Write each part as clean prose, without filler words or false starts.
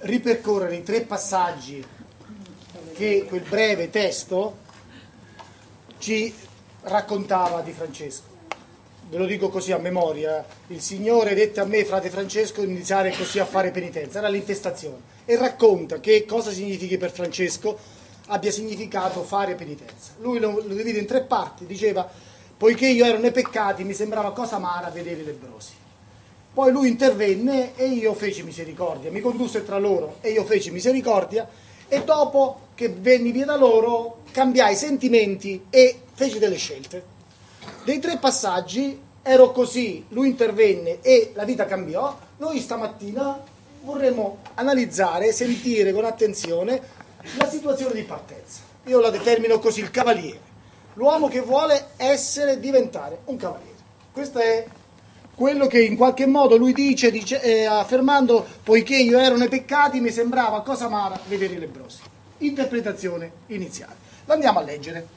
ripercorrere i 3 passaggi che quel breve testo ci raccontava di Francesco. Ve lo dico così a memoria: il Signore dette a me, frate Francesco, di iniziare così a fare penitenza. Era l'intestazione, e racconta che cosa significhi per Francesco abbia significato fare penitenza. Lui lo divide in 3 parti. Diceva: poiché io ero nei peccati, mi sembrava cosa amara vedere i lebbrosi. Poi lui intervenne e io feci misericordia, mi condusse tra loro e io feci misericordia, e dopo che venni via da loro cambiai sentimenti e feci delle scelte. Dei 3 passaggi ero così, lui intervenne e la vita cambiò. Noi stamattina vorremmo analizzare, sentire con attenzione la situazione di partenza. Io la determino così: il cavaliere, l'uomo che vuole diventare un cavaliere. Questo è quello che in qualche modo lui dice affermando: poiché io ero nei peccati, mi sembrava cosa amara vedere i lebbrosi. Interpretazione iniziale. Lo andiamo a leggere.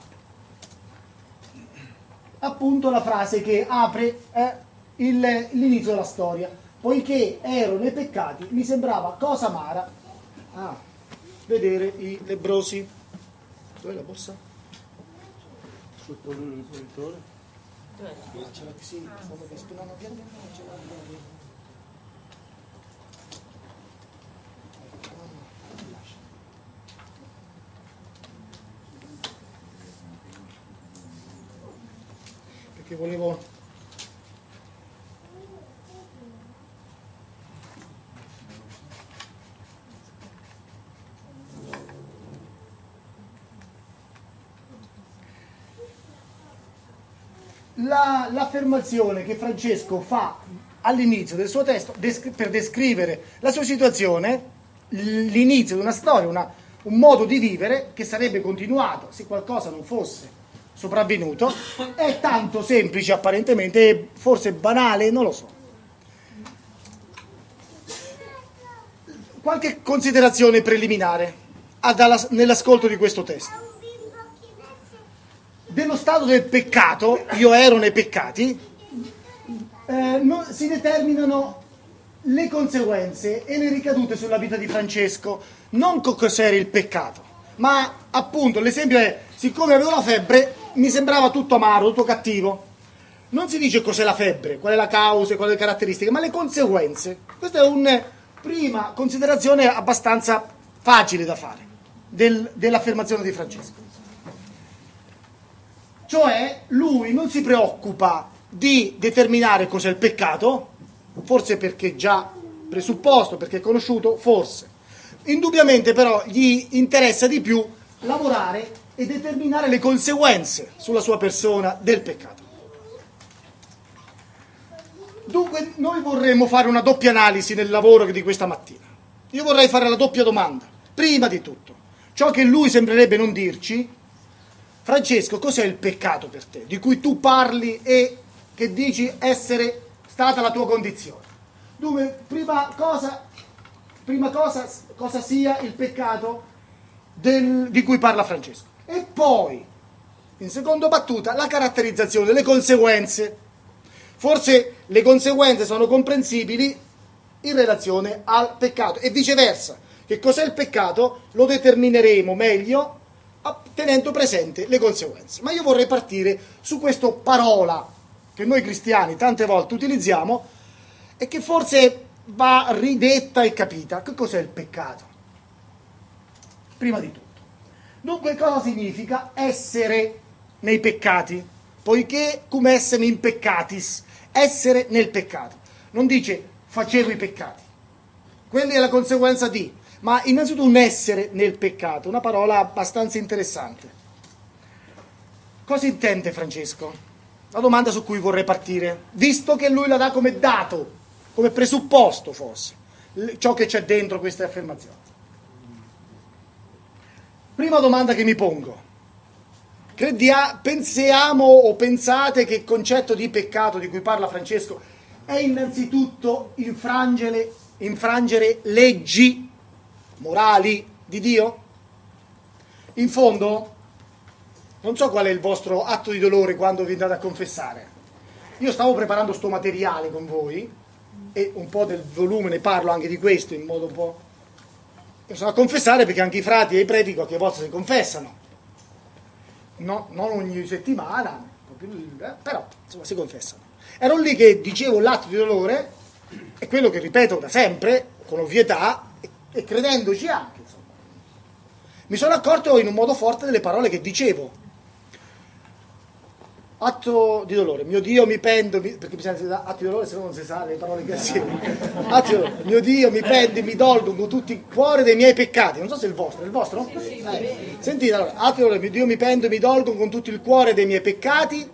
Appunto la frase che apre l'inizio della storia: poiché ero nei peccati, mi sembrava cosa amara vedere i lebbrosi. Dov'è la borsa? Sul pollice del produttore. Sì, stavo esprimendo piano piano. Perché volevo... L'affermazione che Francesco fa all'inizio del suo testo per descrivere la sua situazione, l'inizio di una storia, un modo di vivere che sarebbe continuato se qualcosa non fosse sopravvenuto, è tanto semplice apparentemente e forse banale, non lo so. Qualche considerazione preliminare nell'ascolto di questo testo. Dello stato del peccato, io ero nei peccati, si determinano le conseguenze e le ricadute sulla vita di Francesco. Non cos'era il peccato, ma appunto l'esempio è: siccome avevo la febbre mi sembrava tutto amaro, tutto cattivo. Non si dice cos'è la febbre, qual è la causa, quali le caratteristiche, ma le conseguenze. Questa è una prima considerazione abbastanza facile da fare dell'affermazione di Francesco. Cioè, lui non si preoccupa di determinare cos'è il peccato, forse perché già presupposto, perché è conosciuto, forse. Indubbiamente però gli interessa di più lavorare e determinare le conseguenze sulla sua persona del peccato. Dunque noi vorremmo fare una doppia analisi nel lavoro di questa mattina. Io vorrei fare la doppia domanda. Prima di tutto, ciò che lui sembrerebbe non dirci: Francesco, cos'è il peccato per te, di cui tu parli e che dici essere stata la tua condizione? Dunque, prima cosa cosa sia il peccato di cui parla Francesco. E poi, in seconda battuta, la caratterizzazione delle conseguenze. Forse le conseguenze sono comprensibili in relazione al peccato e viceversa. Che cos'è il peccato lo determineremo meglio tenendo presente le conseguenze. Ma io vorrei partire su questa parola che noi cristiani tante volte utilizziamo e che forse va ridetta e capita. Che cos'è il peccato? Prima di tutto. Dunque, cosa significa essere nei peccati? Poiché cum essem in peccatis, essere nel peccato. Non dice facevo i peccati. Quella è la conseguenza di... Ma innanzitutto un essere nel peccato, una parola abbastanza interessante. Cosa intende Francesco? La domanda su cui vorrei partire, visto che lui la dà come dato, come presupposto forse, ciò che c'è dentro queste affermazioni. Prima domanda che mi pongo: pensiamo o pensate che il concetto di peccato di cui parla Francesco è innanzitutto infrangere leggi morali di Dio? In fondo, non so qual è il vostro atto di dolore quando vi andate a confessare. Io stavo preparando sto materiale con voi e un po' del volume ne parlo anche di questo in modo un po'. sono a confessare, perché anche i frati e i preti qualche volta si confessano, no, non ogni settimana, però insomma si confessano. Ero lì che dicevo l'atto di dolore, è quello che ripeto da sempre, con ovvietà, e credendoci anche, insomma. Mi sono accorto in un modo forte delle parole che dicevo. Atto di dolore, mio Dio mi pento, perché bisogna dire atto di dolore, se no non si sa le parole che assieme. Atto di dolore, mio Dio mi pento, mi dolgo con tutto il cuore dei miei peccati. Non so se è il vostro? Sì. Sentite, allora, atto di dolore, mio Dio mi pento, mi dolgo con tutto il cuore dei miei peccati,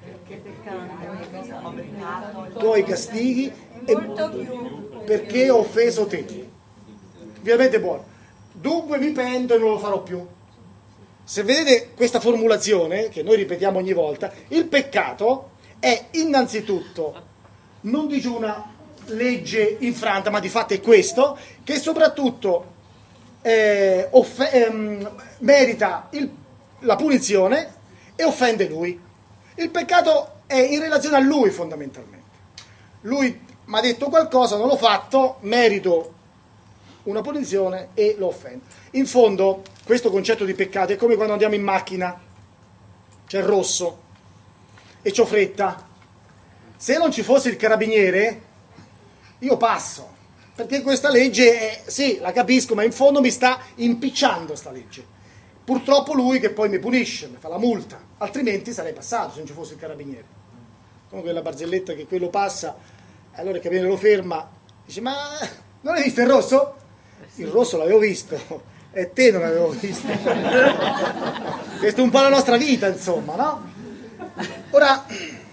tuoi castighi, e perché ho offeso te. Ovviamente buono. Dunque mi pento e non lo farò più. Se vedete questa formulazione, che noi ripetiamo ogni volta, il peccato è innanzitutto, non dice una legge infranta, ma di fatto è questo, che soprattutto merita la punizione e offende lui. Il peccato è in relazione a lui fondamentalmente. Lui mi ha detto qualcosa, non l'ho fatto, merito una punizione e lo offendo. In fondo, questo concetto di peccato è come quando andiamo in macchina, c'è il rosso e c'ho fretta. Se non ci fosse il carabiniere, io passo, perché questa legge sì, la capisco, ma in fondo mi sta impicciando sta legge. Purtroppo lui che poi mi punisce, mi fa la multa, altrimenti sarei passato se non ci fosse il carabiniere. Come quella barzelletta che quello passa, allora il carabiniere lo ferma, dice: ma non hai visto il rosso? Il rosso l'avevo visto, e te non l'avevo visto. Questa è un po' la nostra vita, insomma, no? Ora,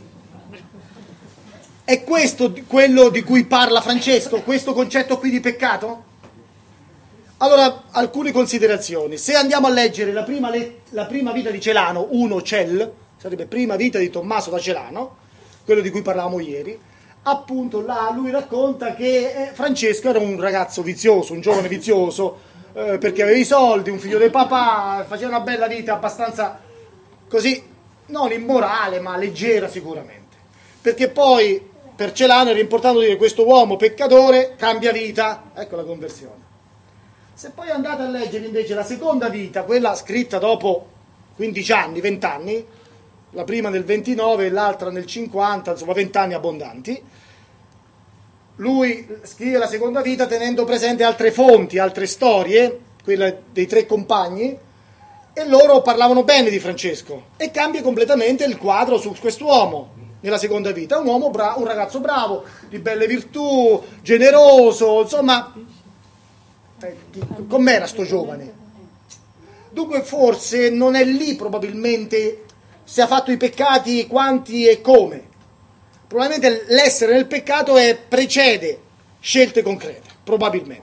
è questo quello di cui parla Francesco, questo concetto qui di peccato? Allora, alcune considerazioni. Se andiamo a leggere la prima vita di Celano, 1 Cel, sarebbe prima vita di Tommaso da Celano, quello di cui parlavamo ieri, appunto là lui racconta che Francesco era un ragazzo vizioso, un giovane vizioso, perché aveva i soldi, un figlio del papà, faceva una bella vita abbastanza così, non immorale ma leggera sicuramente, perché poi per Celano era importante dire: questo uomo peccatore cambia vita, ecco la conversione. Se poi andate a leggere invece la seconda vita, quella scritta dopo 15 anni, 20 anni, la prima nel 29 e l'altra nel 50, insomma 20 anni abbondanti, lui scrive la seconda vita tenendo presente altre fonti, altre storie, quella dei 3 compagni, e loro parlavano bene di Francesco, e cambia completamente il quadro su quest'uomo nella seconda vita. Un uomo un ragazzo bravo, di belle virtù, generoso, insomma, com'era sto giovane? Dunque forse non è lì probabilmente se ha fatto i peccati, quanti e come. Probabilmente l'essere nel peccato precede scelte concrete, probabilmente.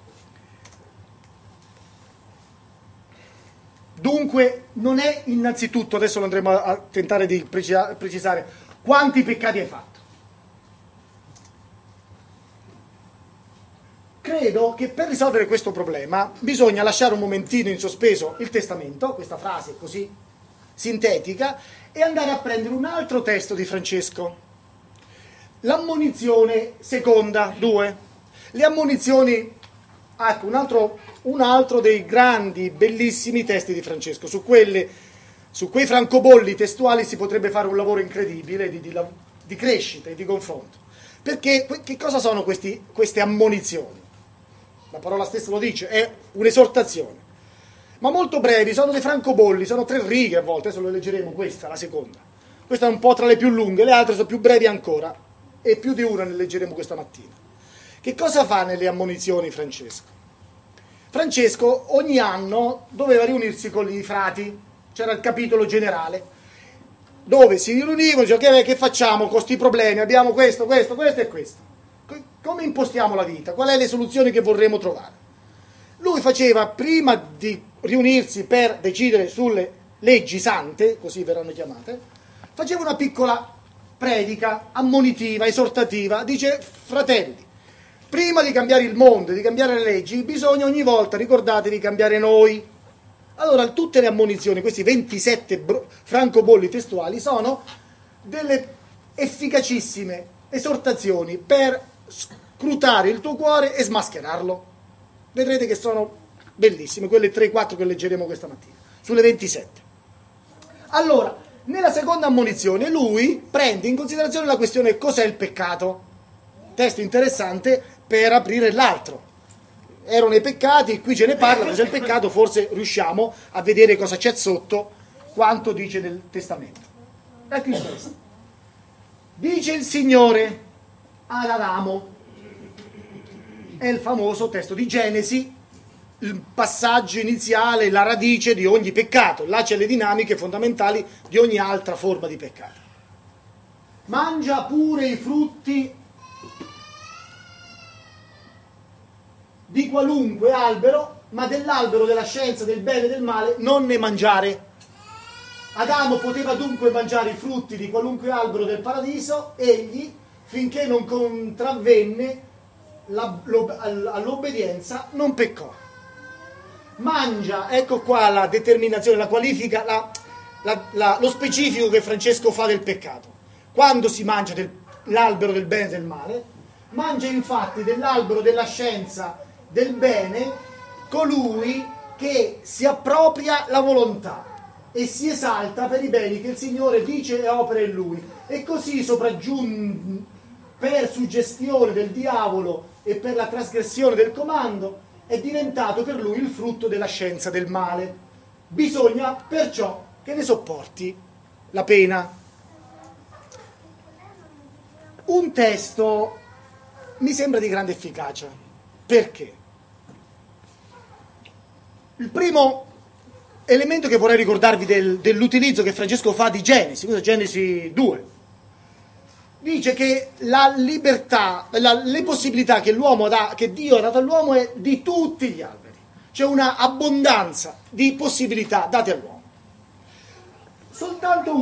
Dunque non è innanzitutto, adesso lo andremo a tentare di precisare, quanti peccati hai fatto. Credo che per risolvere questo problema bisogna lasciare un momentino in sospeso il testamento, questa frase così sintetica, e andare a prendere un altro testo di Francesco. L'ammonizione seconda, 2. Le ammonizioni, ecco, un altro dei grandi, bellissimi testi di Francesco. Su quei francobolli testuali si potrebbe fare un lavoro incredibile di crescita e di confronto. Perché che cosa sono queste ammonizioni? La parola stessa lo dice, è un'esortazione. Ma molto brevi, sono dei francobolli, sono 3 righe a volte, adesso lo leggeremo questa, la seconda. Questa è un po' tra le più lunghe, le altre sono più brevi ancora, e più di una ne leggeremo questa mattina. Che cosa fa nelle ammonizioni Francesco? Francesco ogni anno doveva riunirsi con i frati, c'era il capitolo generale, dove si riunivano e dicevano: che facciamo con questi problemi? Abbiamo questo e questo. Come impostiamo la vita? Quali sono le soluzioni che vorremmo trovare? Lui faceva, prima di riunirsi per decidere sulle leggi sante, così verranno chiamate, faceva una piccola predica ammonitiva, esortativa. Dice: fratelli, prima di cambiare il mondo, di cambiare le leggi, bisogna ogni volta, ricordatevi, cambiare noi. Allora, tutte le ammonizioni, questi 27 francobolli testuali, sono delle efficacissime esortazioni per scrutare il tuo cuore e smascherarlo. Vedrete che sono bellissime, quelle 3-4 che leggeremo questa mattina, sulle 27. Allora, nella seconda ammonizione lui prende in considerazione la questione cos'è il peccato. Testo interessante per aprire l'altro. Erano i peccati, qui ce ne parla, cos'è il peccato, forse riusciamo a vedere cosa c'è sotto, quanto dice nel testamento. Ecco il testo. Dice il Signore ad Adamo, è il famoso testo di Genesi, il passaggio iniziale, la radice di ogni peccato. Là c'è le dinamiche fondamentali di ogni altra forma di peccato. Mangia pure i frutti di qualunque albero, ma dell'albero della scienza del bene e del male non ne mangiare. Adamo poteva dunque mangiare i frutti di qualunque albero del paradiso, egli, finché non contravvenne all'obbedienza, non peccò. Mangia, ecco qua la determinazione, la qualifica, lo specifico che Francesco fa del peccato. Quando si mangia l'albero del bene e del male, mangia infatti dell'albero della scienza del bene colui che si appropria la volontà e si esalta per i beni che il Signore dice e opera in lui, e così sopraggiunge per suggestione del diavolo e per la trasgressione del comando è diventato per lui il frutto della scienza del male. Bisogna perciò che ne sopporti la pena. Un testo mi sembra di grande efficacia. Perché? Il primo elemento che vorrei ricordarvi dell'utilizzo che Francesco fa di Genesi, questo è Genesi 2, dice che la libertà, le possibilità che Dio ha dato all'uomo è di tutti gli alberi. C'è una abbondanza di possibilità date all'uomo. Soltanto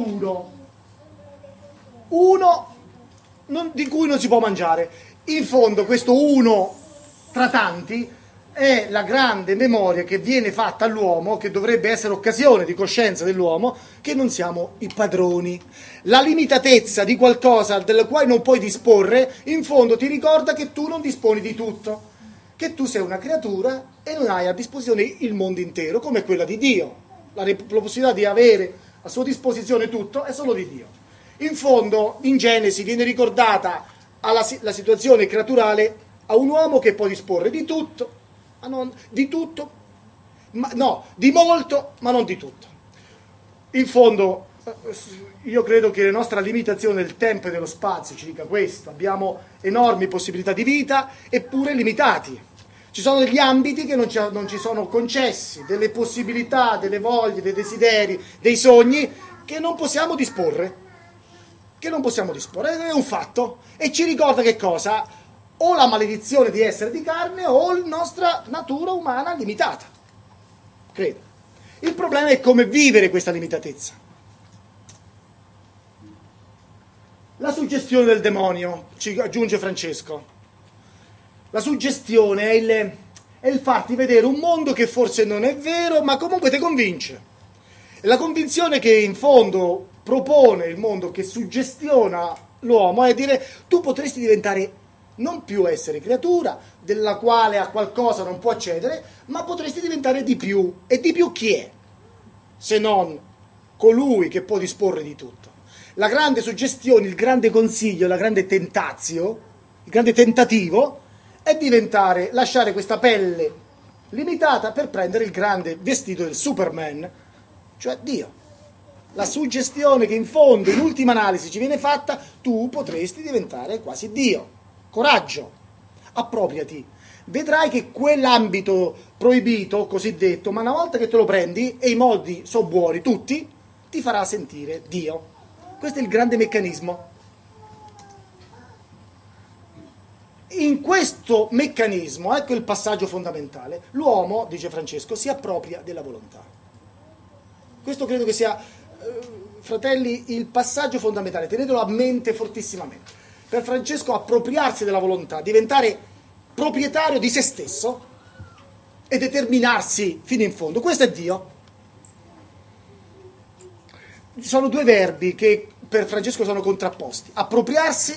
uno di cui non si può mangiare. In fondo questo uno tra tanti è la grande memoria che viene fatta all'uomo, che dovrebbe essere occasione di coscienza dell'uomo, che non siamo i padroni. La limitatezza di qualcosa del quale non puoi disporre, in fondo ti ricorda che tu non disponi di tutto, che tu sei una creatura e non hai a disposizione il mondo intero, come quella di Dio. La possibilità di avere a sua disposizione tutto è solo di Dio. In fondo, in Genesi viene ricordata la situazione creaturale a un uomo che può disporre di tutto, ma non di tutto, di molto, ma non di tutto. In fondo, io credo che la nostra limitazione del tempo e dello spazio ci dica questo. Abbiamo enormi possibilità di vita, eppure limitati. Ci sono degli ambiti che non ci sono concessi, delle possibilità, delle voglie, dei desideri, dei sogni che non possiamo disporre. È un fatto. E ci ricorda che cosa? O la maledizione di essere di carne o la nostra natura umana limitata. Credo. Il problema è come vivere questa limitatezza. La suggestione del demonio, ci aggiunge Francesco. La suggestione è il farti vedere un mondo che forse non è vero, ma comunque ti convince. E la convinzione che in fondo propone il mondo, che suggestiona l'uomo, è dire: tu potresti diventare non più essere creatura, della quale a qualcosa non può accedere, ma potresti diventare di più. E di più chi è? Se non colui che può disporre di tutto. La grande suggestione, il grande consiglio, la grande tentazio, il grande tentativo è lasciare questa pelle limitata per prendere il grande vestito del Superman, cioè Dio. La suggestione che in fondo, in ultima analisi, ci viene fatta: tu potresti diventare quasi Dio. Coraggio, appropriati. Vedrai che quell'ambito proibito, cosiddetto, ma una volta che te lo prendi, e i modi sono buoni tutti, ti farà sentire Dio. Questo è il grande meccanismo. In questo meccanismo, ecco il passaggio fondamentale, l'uomo, dice Francesco, si appropria della volontà. Questo credo che sia, fratelli, il passaggio fondamentale. Tenetelo a mente fortissimamente. Per Francesco appropriarsi della volontà, diventare proprietario di se stesso e determinarsi fino in fondo. Questo è Dio. Ci sono due verbi che per Francesco sono contrapposti: appropriarsi,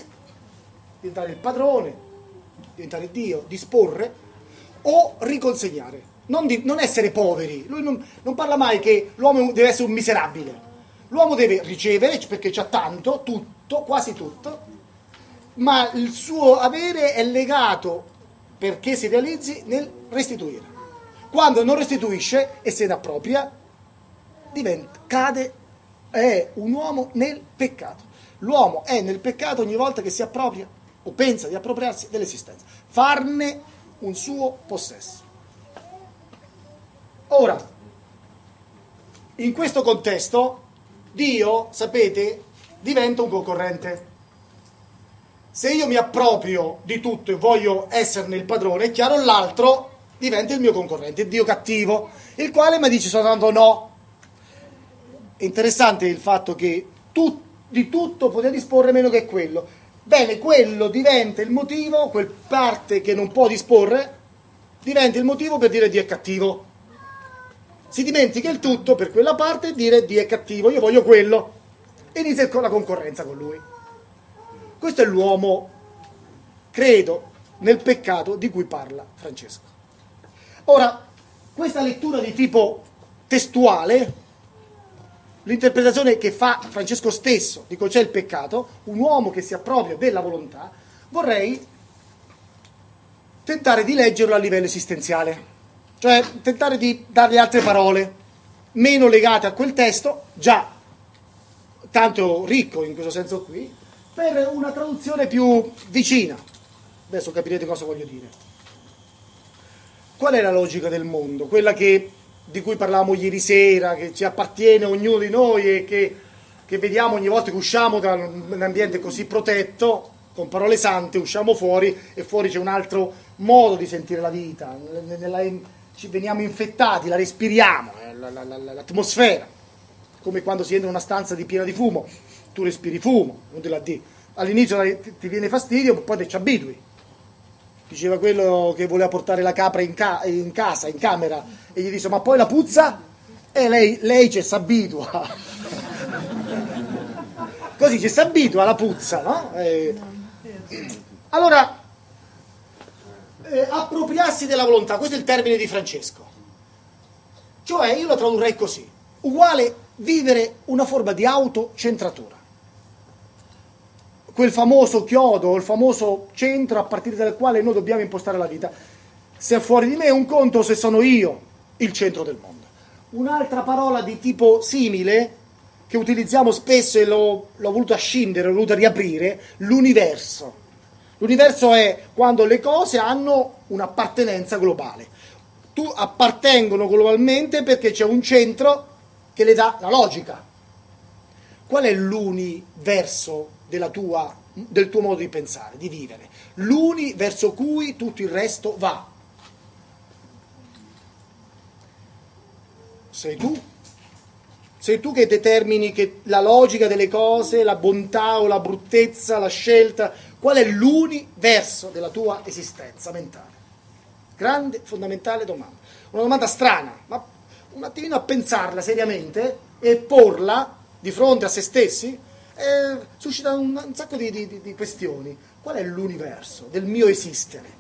diventare il padrone, diventare Dio, disporre, o riconsegnare. non essere poveri. Lui non parla mai che l'uomo deve essere un miserabile. L'uomo deve ricevere, perché c'ha tanto, tutto, quasi tutto, ma il suo avere è legato, perché si realizzi, nel restituire. Quando non restituisce e se ne appropria, cade, è un uomo nel peccato. L'uomo è nel peccato ogni volta che si appropria o pensa di appropriarsi dell'esistenza, farne un suo possesso. Ora, in questo contesto, Dio, sapete, diventa un concorrente. Se io mi approprio di tutto e voglio esserne il padrone, è chiaro, l'altro diventa il mio concorrente, il Dio cattivo, il quale mi dice soltanto no. È interessante il fatto che di tutto potete disporre meno che quello. Bene, quello diventa il motivo, quel parte che non può disporre, diventa il motivo per dire Dio è cattivo. Si dimentica il tutto per quella parte e dire Dio è cattivo, io voglio quello. E inizia con la concorrenza con lui. Questo è l'uomo, credo, nel peccato di cui parla Francesco. Ora, questa lettura di tipo testuale, l'interpretazione che fa Francesco stesso di cosa c'è il peccato, un uomo che si appropria della volontà, vorrei tentare di leggerlo a livello esistenziale, cioè tentare di dargli altre parole, meno legate a quel testo, già tanto ricco in questo senso qui, per una traduzione più vicina. Adesso capirete cosa voglio dire. Qual è la logica del mondo? Quella di cui parlavamo ieri sera, che ci appartiene a ognuno di noi e che vediamo ogni volta che usciamo da un ambiente così protetto, con parole sante, usciamo fuori e fuori c'è un altro modo di sentire la vita, ci veniamo infettati, la respiriamo, l'atmosfera, come quando si entra in una stanza piena di fumo, tu respiri fumo, non te la di. All'inizio ti viene fastidio, poi te ci abitui. Diceva quello che voleva portare la capra in casa, in camera, e gli disse: ma poi la puzza? E lei ci s'abitua. Così ci s'abitua alla puzza, no? Allora, appropriarsi della volontà, questo è il termine di Francesco. Cioè, io lo tradurrei così: uguale vivere una forma di autocentratura. Quel famoso chiodo, il famoso centro a partire dal quale noi dobbiamo impostare la vita. Se è fuori di me è un conto, se sono io il centro del mondo. Un'altra parola di tipo simile, che utilizziamo spesso e l'ho voluto ascindere, l'ho voluto riaprire, l'universo. L'universo è quando le cose hanno un'appartenenza globale. Appartengono globalmente perché c'è un centro che le dà la logica. Qual è l'universo del tuo modo di pensare, di vivere? L'uni verso cui tutto il resto va. Sei tu. Sei tu che determini la logica delle cose, la bontà o la bruttezza, la scelta. Qual è l'universo della tua esistenza mentale? Grande, fondamentale domanda. Una domanda strana, ma un attimino a pensarla seriamente e porla di fronte a se stessi suscita un sacco di questioni. Qual è l'universo del mio esistere?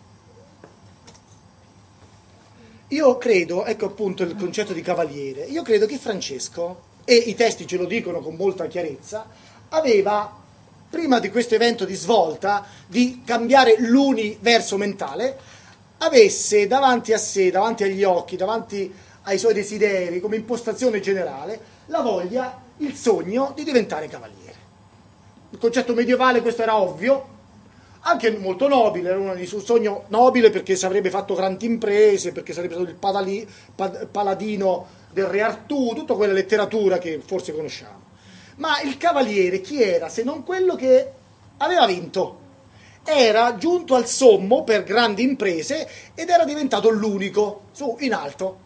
Io credo, ecco appunto il concetto di cavaliere, io credo che Francesco, e i testi ce lo dicono con molta chiarezza, aveva, prima di questo evento di svolta, di cambiare l'universo mentale, avesse davanti a sé, davanti agli occhi, davanti ai suoi desideri, come impostazione generale, la voglia, il sogno di diventare cavaliere. Il concetto medievale, questo era ovvio, anche molto nobile, era un sogno nobile perché si avrebbe fatto grandi imprese, perché sarebbe stato il paladino del re Artù, tutta quella letteratura che forse conosciamo. Ma il cavaliere chi era se non quello che aveva vinto? Era giunto al sommo per grandi imprese ed era diventato l'unico, su, in alto.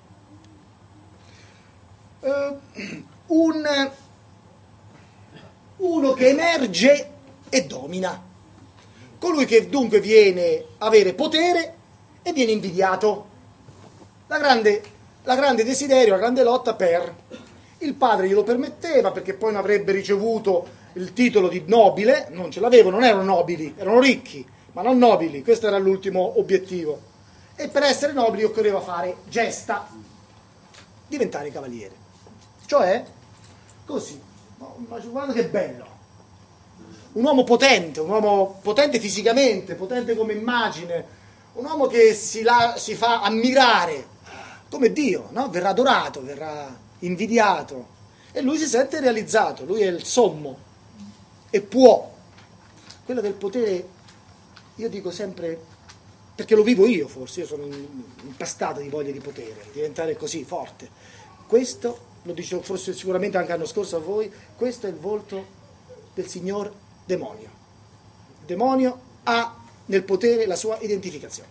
Uno che emerge e domina. Colui che dunque viene a avere potere e viene invidiato. La grande desiderio, la grande lotta per... Il padre glielo permetteva perché poi non avrebbe ricevuto il titolo di nobile, non ce l'avevano, non erano nobili, erano ricchi, ma non nobili, questo era l'ultimo obiettivo. E per essere nobili occorreva fare gesta, diventare cavaliere. Cioè, così. Ma guarda che bello. Un uomo potente fisicamente, potente come immagine, un uomo che si fa ammirare come Dio, no? Verrà adorato, verrà invidiato. E lui si sente realizzato, lui è il sommo e può. Quello del potere, io dico sempre, perché lo vivo io forse, io sono impastato di voglia di potere, di diventare così forte. Questo, lo dicevo forse sicuramente anche l'anno scorso a voi, questo è il volto del signor demonio. Il demonio ha nel potere la sua identificazione.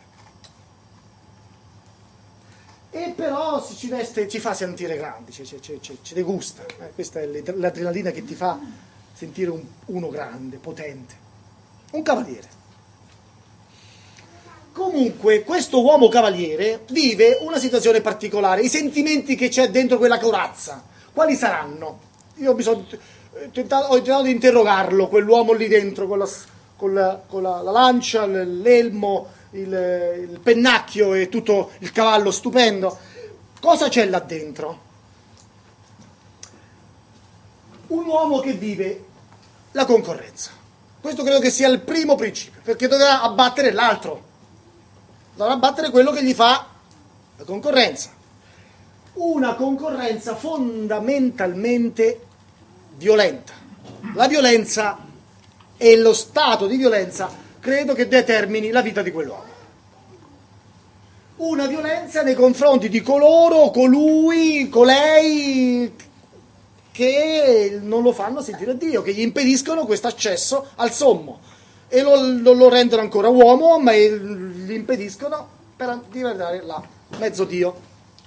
E però ci veste, ci fa sentire grandi, ci degusta. Questa è l'adrenalina che ti fa sentire uno grande, potente, un cavaliere. Comunque questo uomo cavaliere vive una situazione particolare, i sentimenti che c'è dentro quella corazza, quali saranno? Io ho tentato di interrogarlo, quell'uomo lì dentro, con la lancia, l'elmo, il pennacchio e tutto il cavallo stupendo. Cosa c'è là dentro? Un uomo che vive la concorrenza. Questo credo che sia il primo principio, perché dovrà abbattere l'altro, dovrà abbattere quello che gli fa la concorrenza. Una concorrenza fondamentalmente violenta. La violenza e lo stato di violenza credo che determini la vita di quell'uomo. Una violenza nei confronti di colui, colei che non lo fanno sentire Dio, che gli impediscono questo accesso al sommo e lo rendono ancora uomo, ma gli impediscono per diventare mezzo Dio.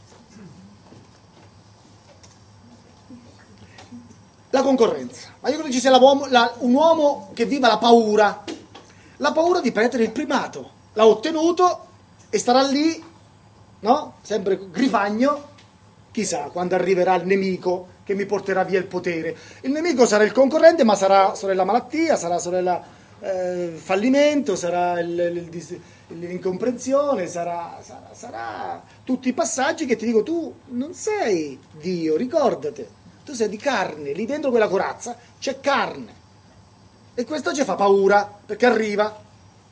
La concorrenza. Ma io credo ci sia un uomo che viva la paura di prendere il primato. L'ha ottenuto e starà lì, no? Sempre grifagno. Chissà quando arriverà il nemico che mi porterà via il potere. Il nemico sarà il concorrente, ma sarà sorella malattia, sarà sorella fallimento, sarà l'incomprensione, sarà tutti i passaggi che ti dico: tu non sei Dio, ricordate, tu sei di carne, lì dentro quella corazza c'è carne. E questo ci fa paura, perché arriva.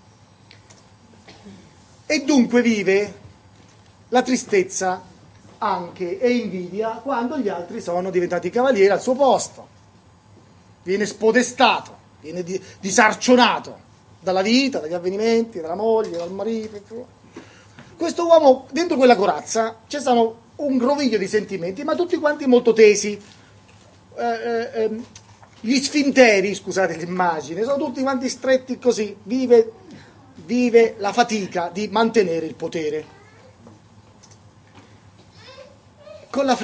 E dunque vive la tristezza anche e invidia quando gli altri sono diventati cavalieri al suo posto. Viene spodestato, viene disarcionato dalla vita, dagli avvenimenti, dalla moglie, dal marito. Questo uomo, dentro quella corazza, c'è stato un groviglio di sentimenti, ma tutti quanti molto tesi. Gli sfinteri, scusate l'immagine, sono tutti quanti stretti così. Vive la fatica di mantenere il potere. Con la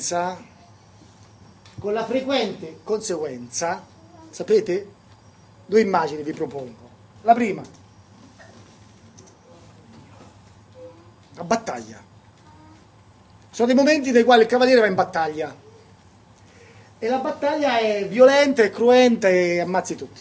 frequente conseguenza, sapete, due immagini vi propongo. La prima, la battaglia. Sono dei momenti nei quali il cavaliere va in battaglia e la battaglia è violenta e cruenta e ammazzi tutti.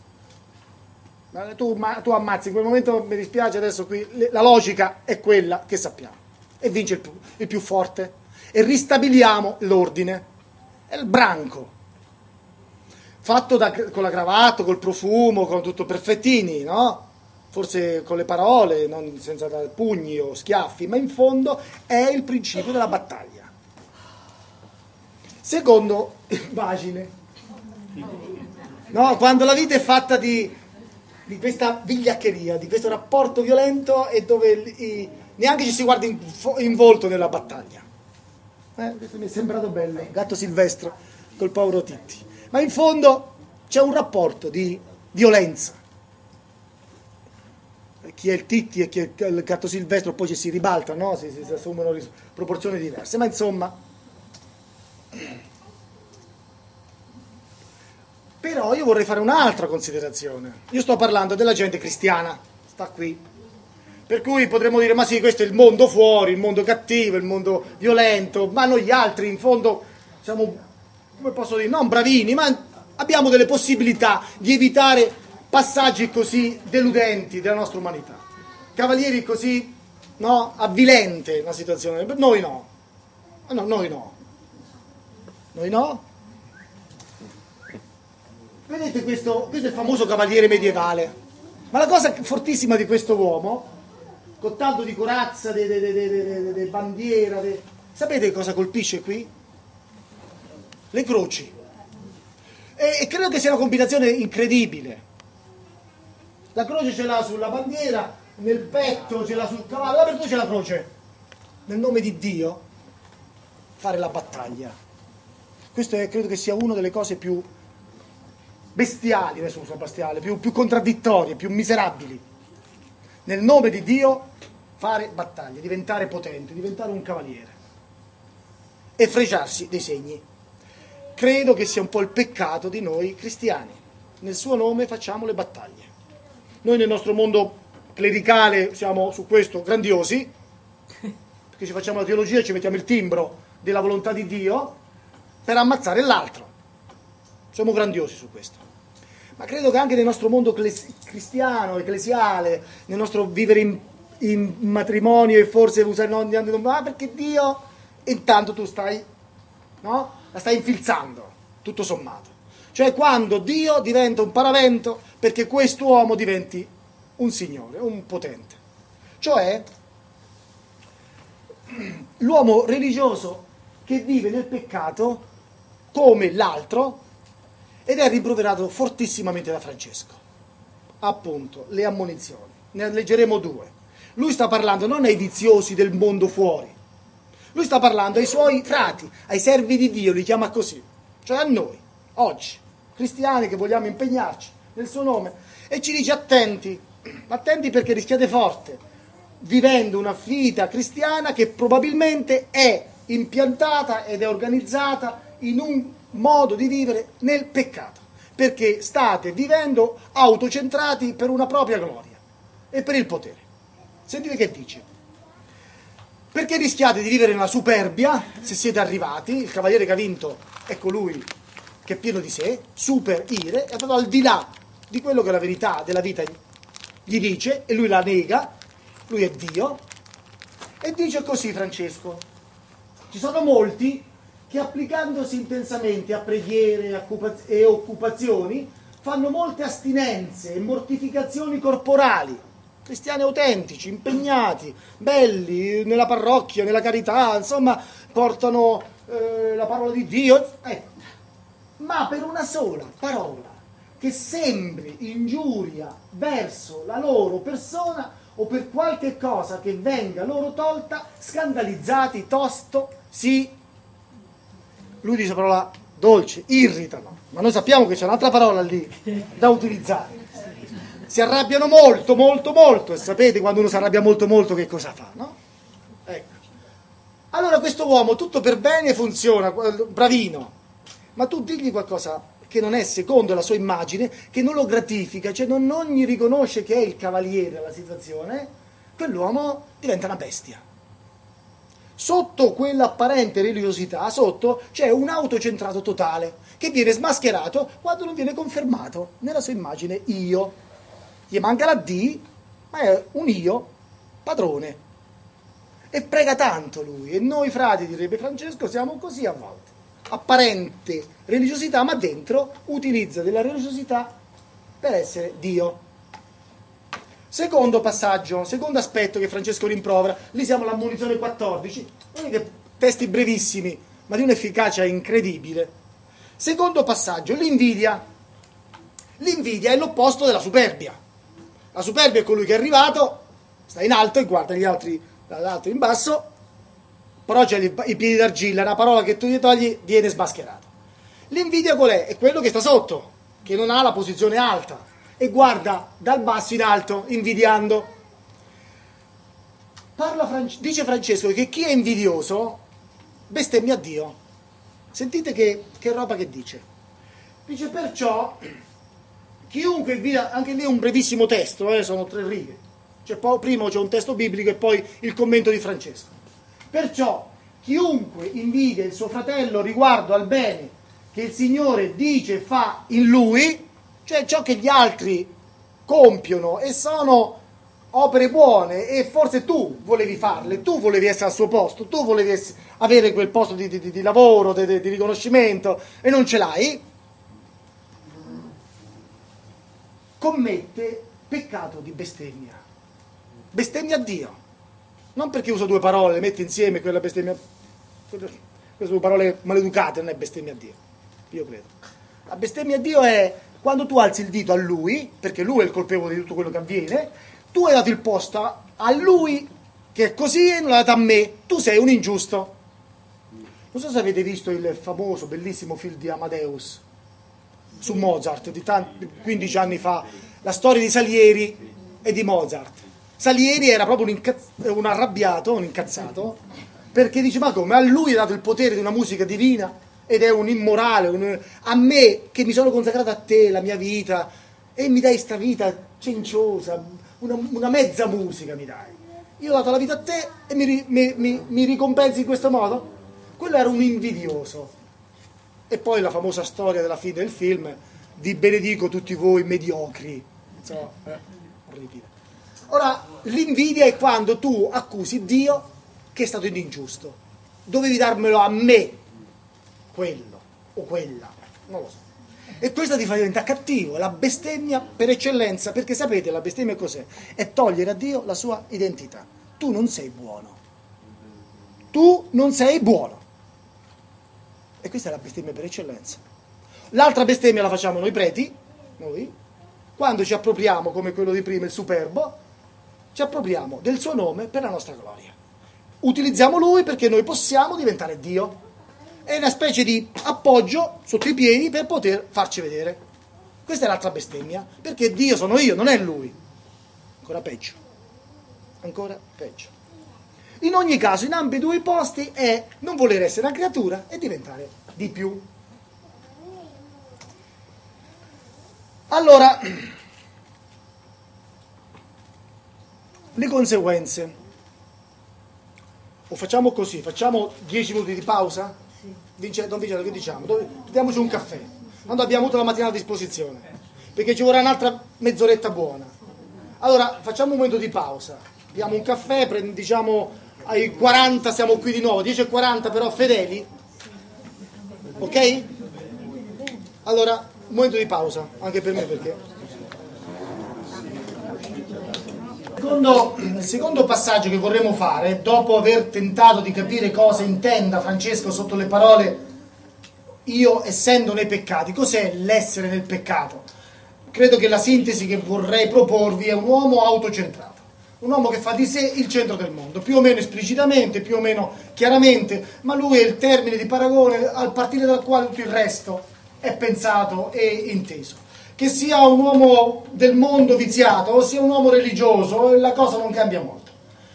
Tu ammazzi, in quel momento mi dispiace, adesso qui la logica è quella che sappiamo e vince il più forte e ristabiliamo l'ordine. È il branco fatto con la cravatta, col profumo, con tutto perfettini, no? Forse con le parole, non senza pugni o schiaffi, ma in fondo è il principio della battaglia. Secondo immagine, no? Quando la vita è fatta di questa vigliaccheria, di questo rapporto violento e dove neanche ci si guarda in volto nella battaglia. Questo mi è sembrato bello, Gatto Silvestro col povero Titti. Ma in fondo c'è un rapporto di violenza. Chi è il Titti e chi è il Gatto Silvestro poi ci si ribalta, no? Si assumono proporzioni diverse, ma insomma. Però io vorrei fare un'altra considerazione. Io sto parlando della gente cristiana, sta qui. Per cui potremmo dire: ma sì, questo è il mondo fuori, il mondo cattivo, il mondo violento, ma noi altri in fondo siamo, come posso dire, non bravini, ma abbiamo delle possibilità di evitare passaggi così deludenti della nostra umanità. Cavalieri così no? Avvilente una situazione. Per noi no. No, noi no. Noi no. Vedete questo è il famoso cavaliere medievale. Ma la cosa fortissima di questo uomo, con tanto di corazza, di bandiera, sapete cosa colpisce qui? Le croci. E credo che sia una combinazione incredibile. La croce ce l'ha sulla bandiera, nel petto ce l'ha sul cavallo, dappertutto c'è la croce. Nel nome di Dio, fare la battaglia. Questo credo che sia una delle cose più bestiali, adesso uso bestiale, più contraddittorie, più miserabili. Nel nome di Dio fare battaglia, diventare potente, diventare un cavaliere e fregiarsi dei segni. Credo che sia un po' il peccato di noi cristiani. Nel suo nome facciamo le battaglie. Noi nel nostro mondo clericale siamo su questo grandiosi, perché ci facciamo la teologia e ci mettiamo il timbro della volontà di Dio per ammazzare l'altro. Siamo grandiosi su questo. Ma credo che anche nel nostro mondo cristiano, ecclesiale, nel nostro vivere in matrimonio e forse usare perché Dio, intanto tu stai, no? La stai infilzando, tutto sommato. Cioè quando Dio diventa un paravento perché quest'uomo diventi un signore, un potente. Cioè l'uomo religioso che vive nel peccato come l'altro ed è rimproverato fortissimamente da Francesco. Appunto, le ammonizioni. Ne leggeremo 2. Lui sta parlando non ai viziosi del mondo fuori. Lui sta parlando ai suoi frati, ai servi di Dio, li chiama così. Cioè a noi, oggi, cristiani che vogliamo impegnarci nel suo nome. E ci dice attenti perché rischiate forte, vivendo una vita cristiana che probabilmente è impiantata ed è organizzata in un modo di vivere nel peccato, perché state vivendo autocentrati per una propria gloria e per il potere. Sentite che dice: perché rischiate di vivere nella superbia se siete arrivati, il cavaliere che ha vinto è colui che è pieno di sé, super ire, è andato al di là di quello che la verità della vita gli dice e lui la nega, lui è Dio, e dice così Francesco: ci sono molti che applicandosi intensamente a preghiere e occupazioni fanno molte astinenze e mortificazioni corporali, cristiani autentici, impegnati, belli, nella parrocchia, nella carità, insomma, portano la parola di Dio, ma per una sola parola che sembri ingiuria verso la loro persona o per qualche cosa che venga loro tolta, scandalizzati, tosto, lui dice parola dolce, irritano, ma noi sappiamo che c'è un'altra parola lì da utilizzare. Si arrabbiano molto, molto, molto, e sapete quando uno si arrabbia molto, molto che cosa fa, no? Ecco. Allora questo uomo tutto per bene funziona, bravino, ma tu digli qualcosa che non è secondo la sua immagine, che non lo gratifica, cioè non gli riconosce che è il cavaliere della situazione, quell'uomo diventa una bestia. Sotto quell'apparente religiosità, sotto c'è un autocentrato totale che viene smascherato quando non viene confermato nella sua immagine io. Gli manca la D, ma è un io padrone. E prega tanto lui. E noi frati, direbbe Francesco, siamo così a volte. Apparente religiosità, ma dentro utilizza della religiosità per essere Dio. Secondo passaggio, secondo aspetto che Francesco rimprovera, lì siamo alla munizione 14, vedete, testi brevissimi, ma di un'efficacia incredibile. Secondo passaggio, l'invidia. L'invidia è l'opposto della superbia. La superbia è colui che è arrivato, sta in alto e guarda gli altri dall'alto in basso, però c'è i piedi d'argilla, una parola che tu gli togli viene smascherato. L'invidia qual è? È quello che sta sotto, che non ha la posizione alta e guarda dal basso in alto, invidiando. Dice Francesco che chi è invidioso bestemmia Dio. Sentite che roba che dice. Dice perciò chiunque invidia, anche lì è un brevissimo testo, sono 3 righe. Cioè, prima c'è un testo biblico e poi il commento di Francesco. Perciò chiunque invidia il suo fratello riguardo al bene che il Signore dice e fa in lui, cioè ciò che gli altri compiono e sono opere buone e forse tu volevi farle, tu volevi essere al suo posto, tu volevi avere quel posto di lavoro, di riconoscimento e non ce l'hai, commette peccato di bestemmia. Bestemmia a Dio. Non perché uso due parole, le metti insieme, quella bestemmia, queste due parole maleducate, non è bestemmia a Dio, io credo. La bestemmia a Dio è quando tu alzi il dito a Lui, perché Lui è il colpevole di tutto quello che avviene, tu hai dato il posto a Lui, che è così, e non l'hai dato a me, tu sei un ingiusto. Non so se avete visto il famoso, bellissimo film di Amadeus, su Mozart, di 15 anni fa, la storia di Salieri e di Mozart. Salieri era proprio un arrabbiato, un incazzato, perché dice: ma come, a lui è dato il potere di una musica divina ed è un immorale, a me che mi sono consacrato a te, la mia vita, e mi dai sta vita cenciosa, una mezza musica mi dai. Io ho dato la vita a te e mi ricompensi in questo modo? Quello era un invidioso. E poi la famosa storia della fine del film: vi benedico tutti voi mediocri. Insomma, orribile. Ora, l'invidia è quando tu accusi Dio che è stato ingiusto. Dovevi darmelo a me, quello o quella, non lo so. E questo ti fa diventare cattivo, la bestemmia per eccellenza, perché sapete la bestemmia cos'è? È togliere a Dio la sua identità. Tu non sei buono. Tu non sei buono. E questa è la bestemmia per eccellenza. L'altra bestemmia la facciamo noi preti, noi, quando ci appropriamo, come quello di prima, il superbo, ci appropriamo del suo nome per la nostra gloria. Utilizziamo lui perché noi possiamo diventare Dio. È una specie di appoggio sotto i piedi per poter farci vedere. Questa è l'altra bestemmia, perché Dio sono io, non è lui. Ancora peggio. Ancora peggio. In ogni caso, in ambedue i posti è non voler essere una creatura e diventare di più. Allora, le conseguenze. O facciamo così, facciamo 10 minuti di pausa? Sì. Don Vincenzo, che diciamo? Diamoci un caffè, quando abbiamo avuto la mattina a disposizione, perché ci vorrà un'altra mezz'oretta buona. Allora, facciamo un momento di pausa, diamo un caffè, diciamo ai 40 siamo qui di nuovo, 10:40 però fedeli? Ok? Allora, un momento di pausa, anche per me perché... Il secondo passaggio che vorremmo fare, dopo aver tentato di capire cosa intenda Francesco sotto le parole io essendo nei peccati, cos'è l'essere nel peccato? Credo che la sintesi che vorrei proporvi è un uomo autocentrato, un uomo che fa di sé il centro del mondo, più o meno esplicitamente, più o meno chiaramente, ma lui è il termine di paragone a partire dal quale tutto il resto è pensato e inteso. Che sia un uomo del mondo viziato o sia un uomo religioso, la cosa non cambia molto.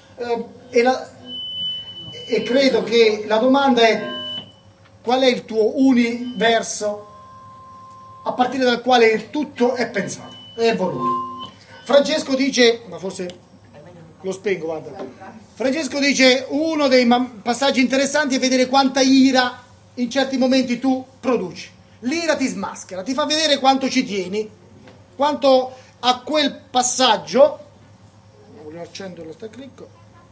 E credo che la domanda è: qual è il tuo universo a partire dal quale tutto è pensato, è voluto? Francesco dice, ma forse lo spengo, guarda. Francesco dice: uno dei passaggi interessanti è vedere quanta ira in certi momenti tu produci. L'ira ti smaschera, ti fa vedere quanto ci tieni, quanto a quel passaggio, voglio accendere lo stacclicco,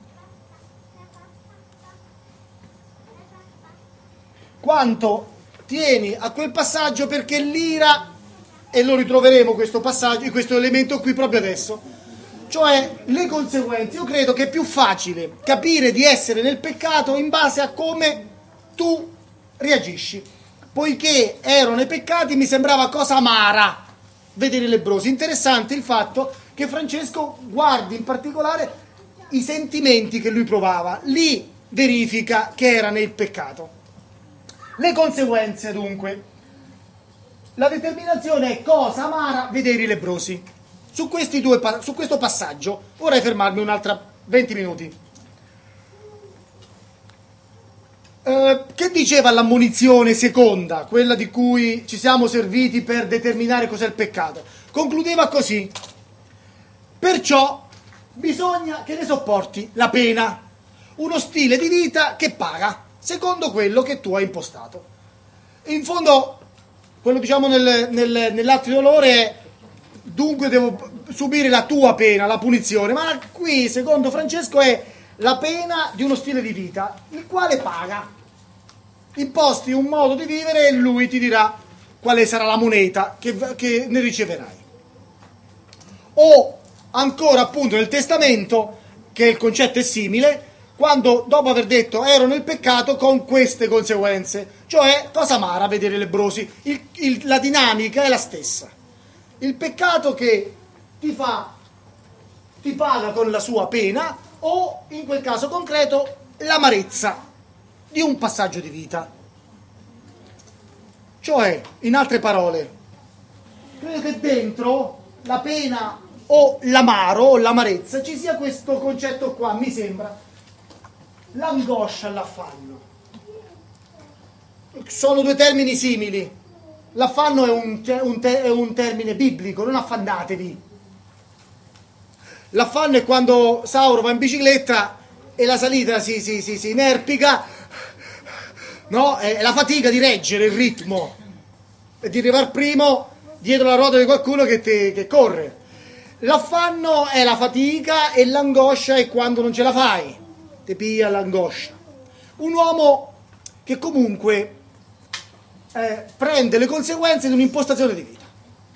quanto tieni a quel passaggio, perché l'ira, e lo ritroveremo questo passaggio, questo elemento qui proprio adesso, cioè le conseguenze. Io credo che è più facile capire di essere nel peccato in base a come tu reagisci. Poiché ero nei peccati, mi sembrava cosa amara vedere i lebbrosi. Interessante il fatto che Francesco guardi in particolare i sentimenti che lui provava. Lì verifica che era nel peccato. Le conseguenze, dunque. La determinazione è cosa amara vedere i lebbrosi. Su questo passaggio vorrei fermarmi un'altra 20 minuti. Che diceva l'ammonizione seconda, quella di cui ci siamo serviti per determinare cos'è il peccato? Concludeva così: perciò bisogna che ne sopporti la pena, uno stile di vita che paga secondo quello che tu hai impostato. In fondo, quello diciamo nell'atto di dolore è: dunque subire la tua pena, la punizione, ma qui, secondo Francesco, è la pena di uno stile di vita, il quale paga. Imposti un modo di vivere e lui ti dirà quale sarà la moneta che ne riceverai. O ancora appunto nel testamento, che il concetto è simile, quando dopo aver detto ero nel peccato con queste conseguenze, cioè cosa amara vedere i lebbrosi, la dinamica è la stessa. Il peccato che ti paga con la sua pena, o in quel caso concreto l'amarezza di un passaggio di vita. Cioè, in altre parole, credo che dentro la pena o l'amaro o l'amarezza ci sia questo concetto qua, mi sembra, l'angoscia e l'affanno. Sono due termini simili. L'affanno è un termine biblico, non affannatevi. L'affanno è quando Sauro va in bicicletta e la salita si inerpica, no? È la fatica di reggere il ritmo e di arrivare primo dietro la ruota di qualcuno che corre. L'affanno è la fatica e l'angoscia è quando non ce la fai, ti piglia l'angoscia. Un uomo che comunque prende le conseguenze di un'impostazione di vita.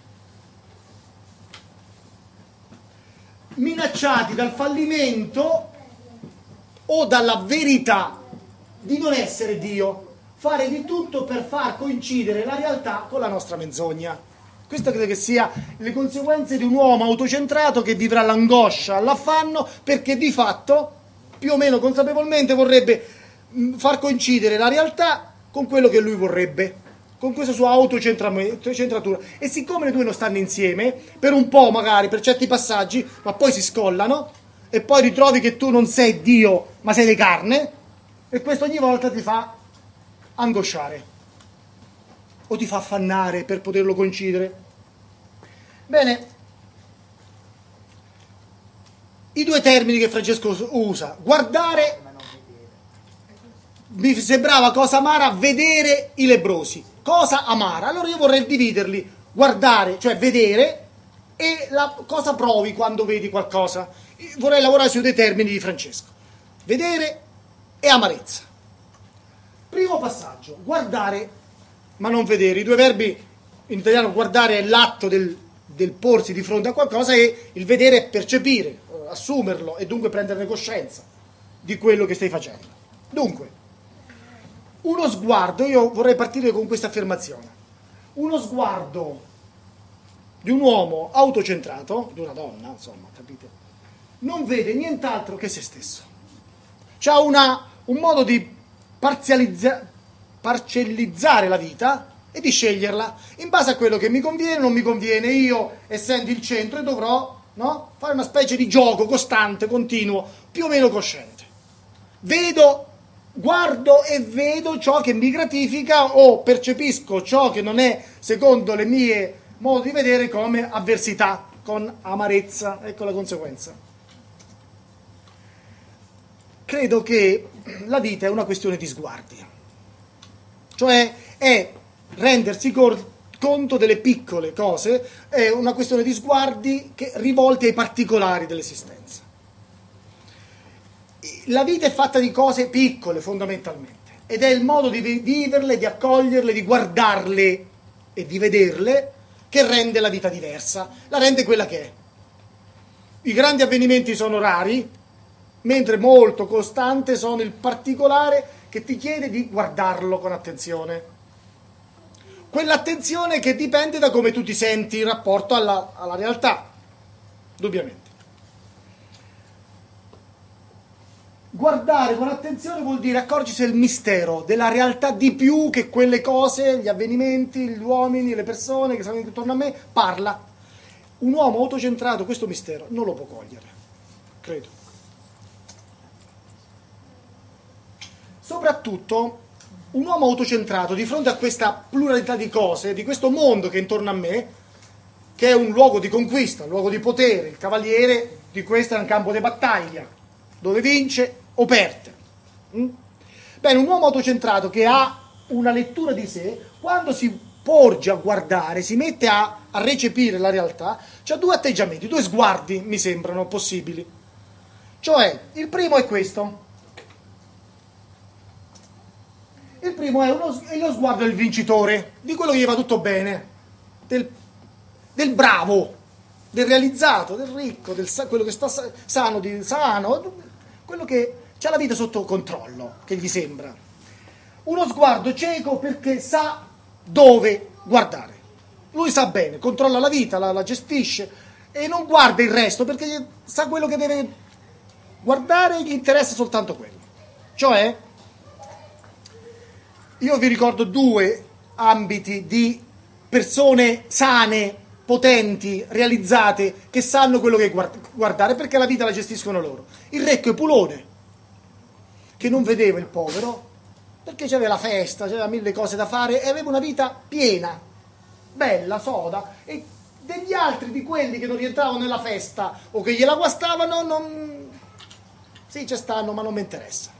Minacciati dal fallimento o dalla verità di non essere Dio, fare di tutto per far coincidere la realtà con la nostra menzogna. Questo credo che sia le conseguenze di un uomo autocentrato che vivrà l'angoscia, l'affanno, perché di fatto, più o meno consapevolmente, vorrebbe far coincidere la realtà con quello che lui vorrebbe, con questa sua autocentratura. E siccome le due non stanno insieme, per un po' magari, per certi passaggi, ma poi si scollano, e poi ritrovi che tu non sei Dio, ma sei di carne, e questo ogni volta ti fa angosciare, o ti fa affannare per poterlo coincidere. Bene, i due termini che Francesco usa, guardare, mi sembrava cosa amara vedere i lebbrosi, cosa amara, allora io vorrei dividerli, guardare, cioè vedere, e la cosa provi quando vedi qualcosa. Vorrei lavorare sui due termini di Francesco, vedere e amarezza. Primo passaggio, guardare ma non vedere. I due verbi in italiano, guardare è l'atto del porsi di fronte a qualcosa, e il vedere è percepire, assumerlo e dunque prenderne coscienza di quello che stai facendo. Dunque, uno sguardo, io vorrei partire con questa affermazione, uno sguardo di un uomo autocentrato, di una donna, insomma, capite, non vede nient'altro che se stesso. C'ha un modo di parcellizzare la vita e di sceglierla in base a quello che mi conviene o non mi conviene. Io, essendo il centro, dovrò, no, fare una specie di gioco costante, continuo, più o meno cosciente. Guardo e vedo ciò che mi gratifica, o percepisco ciò che non è secondo le mie modi di vedere come avversità, con amarezza. Ecco la conseguenza. Credo che la vita è una questione di sguardi, cioè è rendersi conto delle piccole cose, è una questione di sguardi rivolti ai particolari dell'esistenza. La vita è fatta di cose piccole fondamentalmente, ed è il modo di viverle, di accoglierle, di guardarle e di vederle che rende la vita diversa, la rende quella che è. I grandi avvenimenti sono rari, mentre molto costante sono il particolare che ti chiede di guardarlo con attenzione. Quell'attenzione che dipende da come tu ti senti in rapporto alla realtà, indubbiamente. Guardare con attenzione vuol dire accorgersi del mistero, della realtà di più che quelle cose, gli avvenimenti, gli uomini, le persone che sono intorno a me, parla. Un uomo autocentrato questo mistero non lo può cogliere, credo. Soprattutto un uomo autocentrato di fronte a questa pluralità di cose, di questo mondo che è intorno a me, che è un luogo di conquista, un luogo di potere, il cavaliere di questo è un campo di battaglia, dove vince o perde. Bene, un uomo autocentrato che ha una lettura di sé, quando si porge a guardare, si mette a recepire la realtà, c'ha due atteggiamenti, due sguardi mi sembrano possibili. Cioè, il primo è questo. Il primo è lo sguardo del vincitore, di quello che gli va tutto bene, del bravo, del realizzato, del ricco, quello che sta sano, quello che ha la vita sotto controllo, che gli sembra. Uno sguardo cieco perché sa dove guardare. Lui sa bene, controlla la vita, la gestisce e non guarda il resto perché sa quello che deve guardare e gli interessa soltanto quello. Cioè, io vi ricordo due ambiti di persone sane, potenti, realizzate, che sanno quello che guardare perché la vita la gestiscono loro. Il ricco Epulone, che non vedeva il povero perché c'aveva la festa, c'aveva mille cose da fare e aveva una vita piena, bella, soda, e degli altri, di quelli che non rientravano nella festa o che gliela guastavano, sì, ci stanno, ma non mi interessa.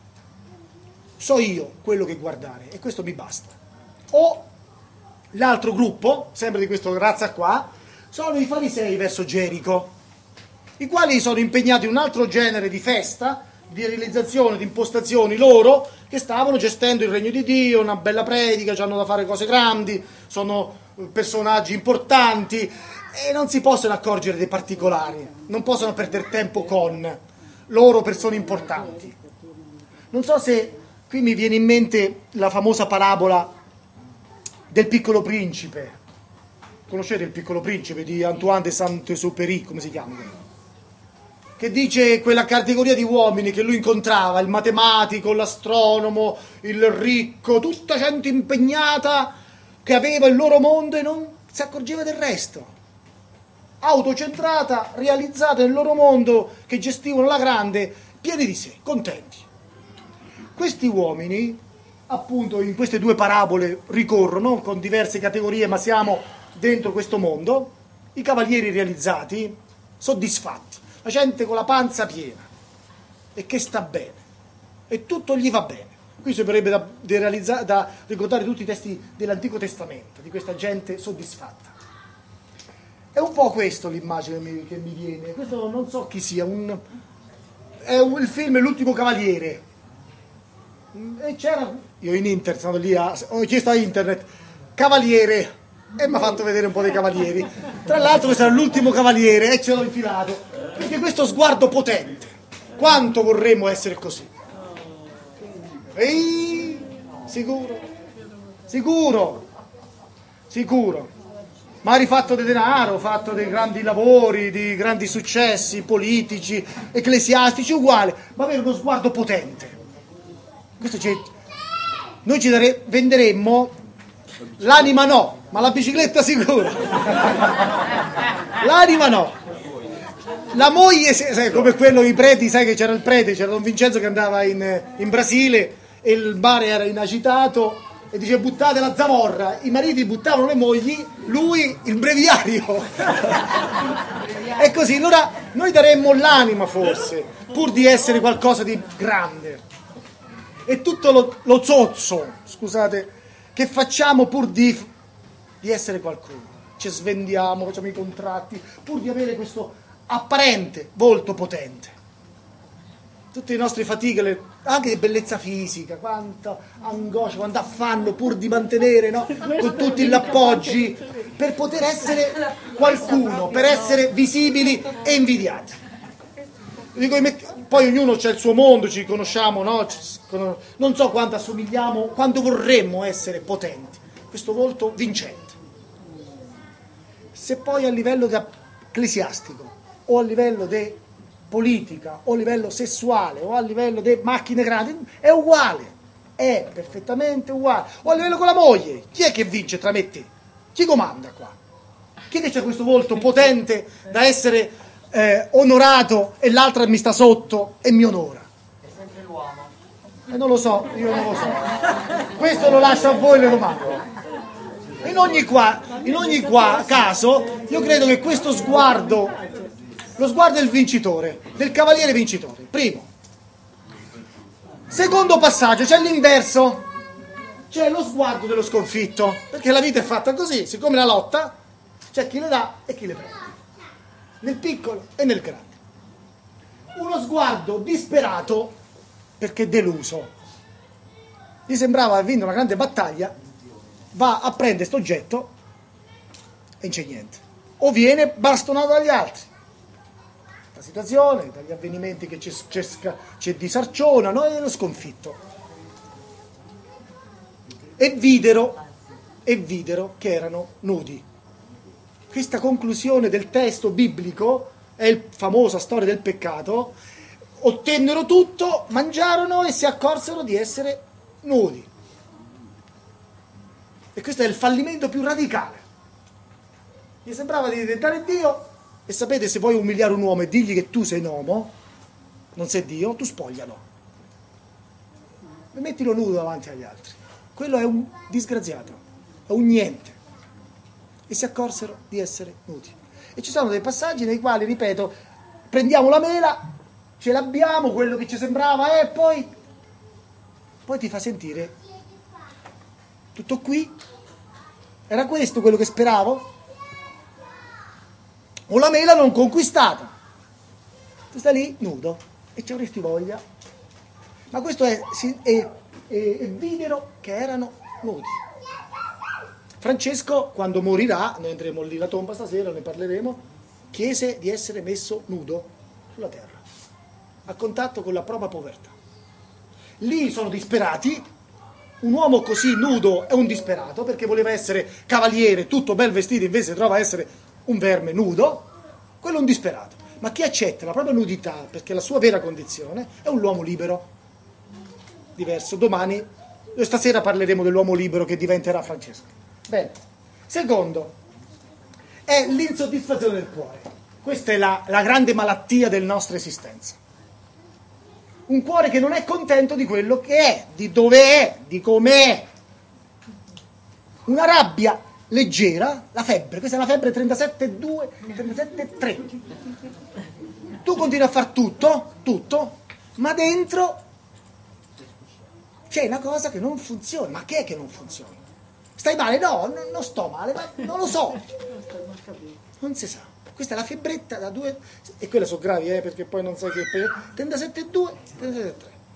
So io quello che guardare e questo mi basta. O l'altro gruppo, sempre di questa razza qua, sono i farisei verso Gerico, i quali sono impegnati in un altro genere di festa, di realizzazione, di impostazioni loro, che stavano gestendo il regno di Dio, una bella predica, hanno da fare cose grandi, sono personaggi importanti e non si possono accorgere dei particolari, non possono perdere tempo con loro persone importanti. Non so se qui mi viene in mente la famosa parabola del Piccolo Principe. Conoscete il Piccolo Principe di Antoine de Saint-Exupéry, come si chiama? Che dice quella categoria di uomini che lui incontrava, il matematico, l'astronomo, il ricco, tutta gente impegnata che aveva il loro mondo e non si accorgeva del resto. Autocentrata, realizzata nel loro mondo, che gestivano la grande, pieni di sé, contenti. Questi uomini, appunto, in queste due parabole ricorrono con diverse categorie, ma siamo dentro questo mondo, i cavalieri realizzati, soddisfatti. La gente con la panza piena e che sta bene e tutto gli va bene. Qui servirebbe da ricordare tutti i testi dell'Antico Testamento, di questa gente soddisfatta. È un po' questo l'immagine che mi viene. Questo non so chi sia, il film L'ultimo cavaliere. E c'era, io in internet, sono lì ho chiesto a internet, cavaliere, e mi ha fatto vedere un po' dei cavalieri. Tra l'altro questo era L'ultimo cavaliere e ce l'ho infilato. Perché questo sguardo potente, quanto vorremmo essere così? Ehi, sicuro, ma ha rifatto di denaro, ha fatto dei grandi lavori, di grandi successi politici, ecclesiastici, uguale, ma avere uno sguardo potente. Noi ci venderemmo l'anima no, ma la bicicletta sicuro. L'anima no. La moglie, come quello, i preti, sai che c'era il prete, c'era Don Vincenzo che andava in Brasile e il mare era inagitato e dice buttate la zavorra, i mariti buttavano le mogli, lui il breviario. E così, allora noi daremmo l'anima forse, pur di essere qualcosa di grande. E tutto lo zozzo, scusate, che facciamo pur di essere qualcuno. Ci svendiamo, facciamo i contratti, pur di avere questo apparente volto potente. Tutte le nostre fatiche, anche di bellezza fisica, quanta angoscia, quanto affanno pur di mantenere, no? Con tutti gli appoggi per poter essere qualcuno, per essere visibili e invidiati. Dico, poi ognuno c'ha il suo mondo, ci conosciamo, no? Non so quanto assomigliamo, quanto vorremmo essere potenti, questo volto vincente. Se poi a livello ecclesiastico o a livello di politica o a livello sessuale o a livello di macchine grandi è uguale, è perfettamente uguale. O a livello con la moglie, chi è che vince tra me e te? Chi comanda qua? Chi è che c'ha questo volto potente da essere onorato e l'altra mi sta sotto e mi onora? È sempre l'uomo. Non lo so, io non lo so. Questo lo lascio a voi le domande. In ogni caso, io credo che questo sguardo, lo sguardo del vincitore, del cavaliere vincitore, primo. Secondo passaggio, c'è l'inverso. c'è lo sguardo dello sconfitto, perché la vita è fatta così, siccome la lotta c'è chi le dà e chi le prende, nel piccolo e nel grande. Uno sguardo disperato perché deluso, gli sembrava aver vinto una grande battaglia, va a prendere questo oggetto e non c'è niente, o viene bastonato dagli altri, la situazione, dagli avvenimenti che ci disarcionano, e lo sconfitto. E videro che erano nudi. Questa conclusione del testo biblico è la famosa storia del peccato. Ottennero tutto, mangiarono e si accorsero di essere nudi. E questo è il fallimento più radicale. Gli sembrava di diventare Dio, e sapete, se vuoi umiliare un uomo e digli che tu sei un uomo, non sei Dio, tu spoglialo e mettilo nudo davanti agli altri. Quello è un disgraziato, è un niente. E si accorsero di essere nudi. E ci sono dei passaggi nei quali, ripeto, prendiamo la mela, ce l'abbiamo, quello che ci sembrava, e poi ti fa sentire tutto qui. Era questo quello che speravo? O la mela non conquistata? Tu stai lì nudo e ci avresti voglia. Ma questo è videro che erano nudi. Francesco, quando morirà, noi andremo lì alla tomba stasera, ne parleremo, chiese di essere messo nudo sulla terra, a contatto con la propria povertà. Lì sono disperati. Un uomo così nudo è un disperato, perché voleva essere cavaliere, tutto bel vestito, invece trova a essere un verme nudo. Quello è un disperato. Ma chi accetta la propria nudità, perché la sua vera condizione, è un uomo libero. Diverso. Domani, stasera parleremo dell'uomo libero che diventerà Francesco. Bene. Secondo, è l'insoddisfazione del cuore. Questa è la grande malattia della nostra esistenza. Un cuore che non è contento di quello che è, di dove è, di com'è. Una rabbia leggera, la febbre, questa è la febbre 37,2, 37,3. Tu continui a far tutto, ma dentro c'è una cosa che non funziona. Ma che è che non funziona? Stai male? No, non sto male, ma non lo so. Non si sa. Questa è la febbretta da 2, e quelle sono gravi, perché poi non sai che 37,2, 37,3.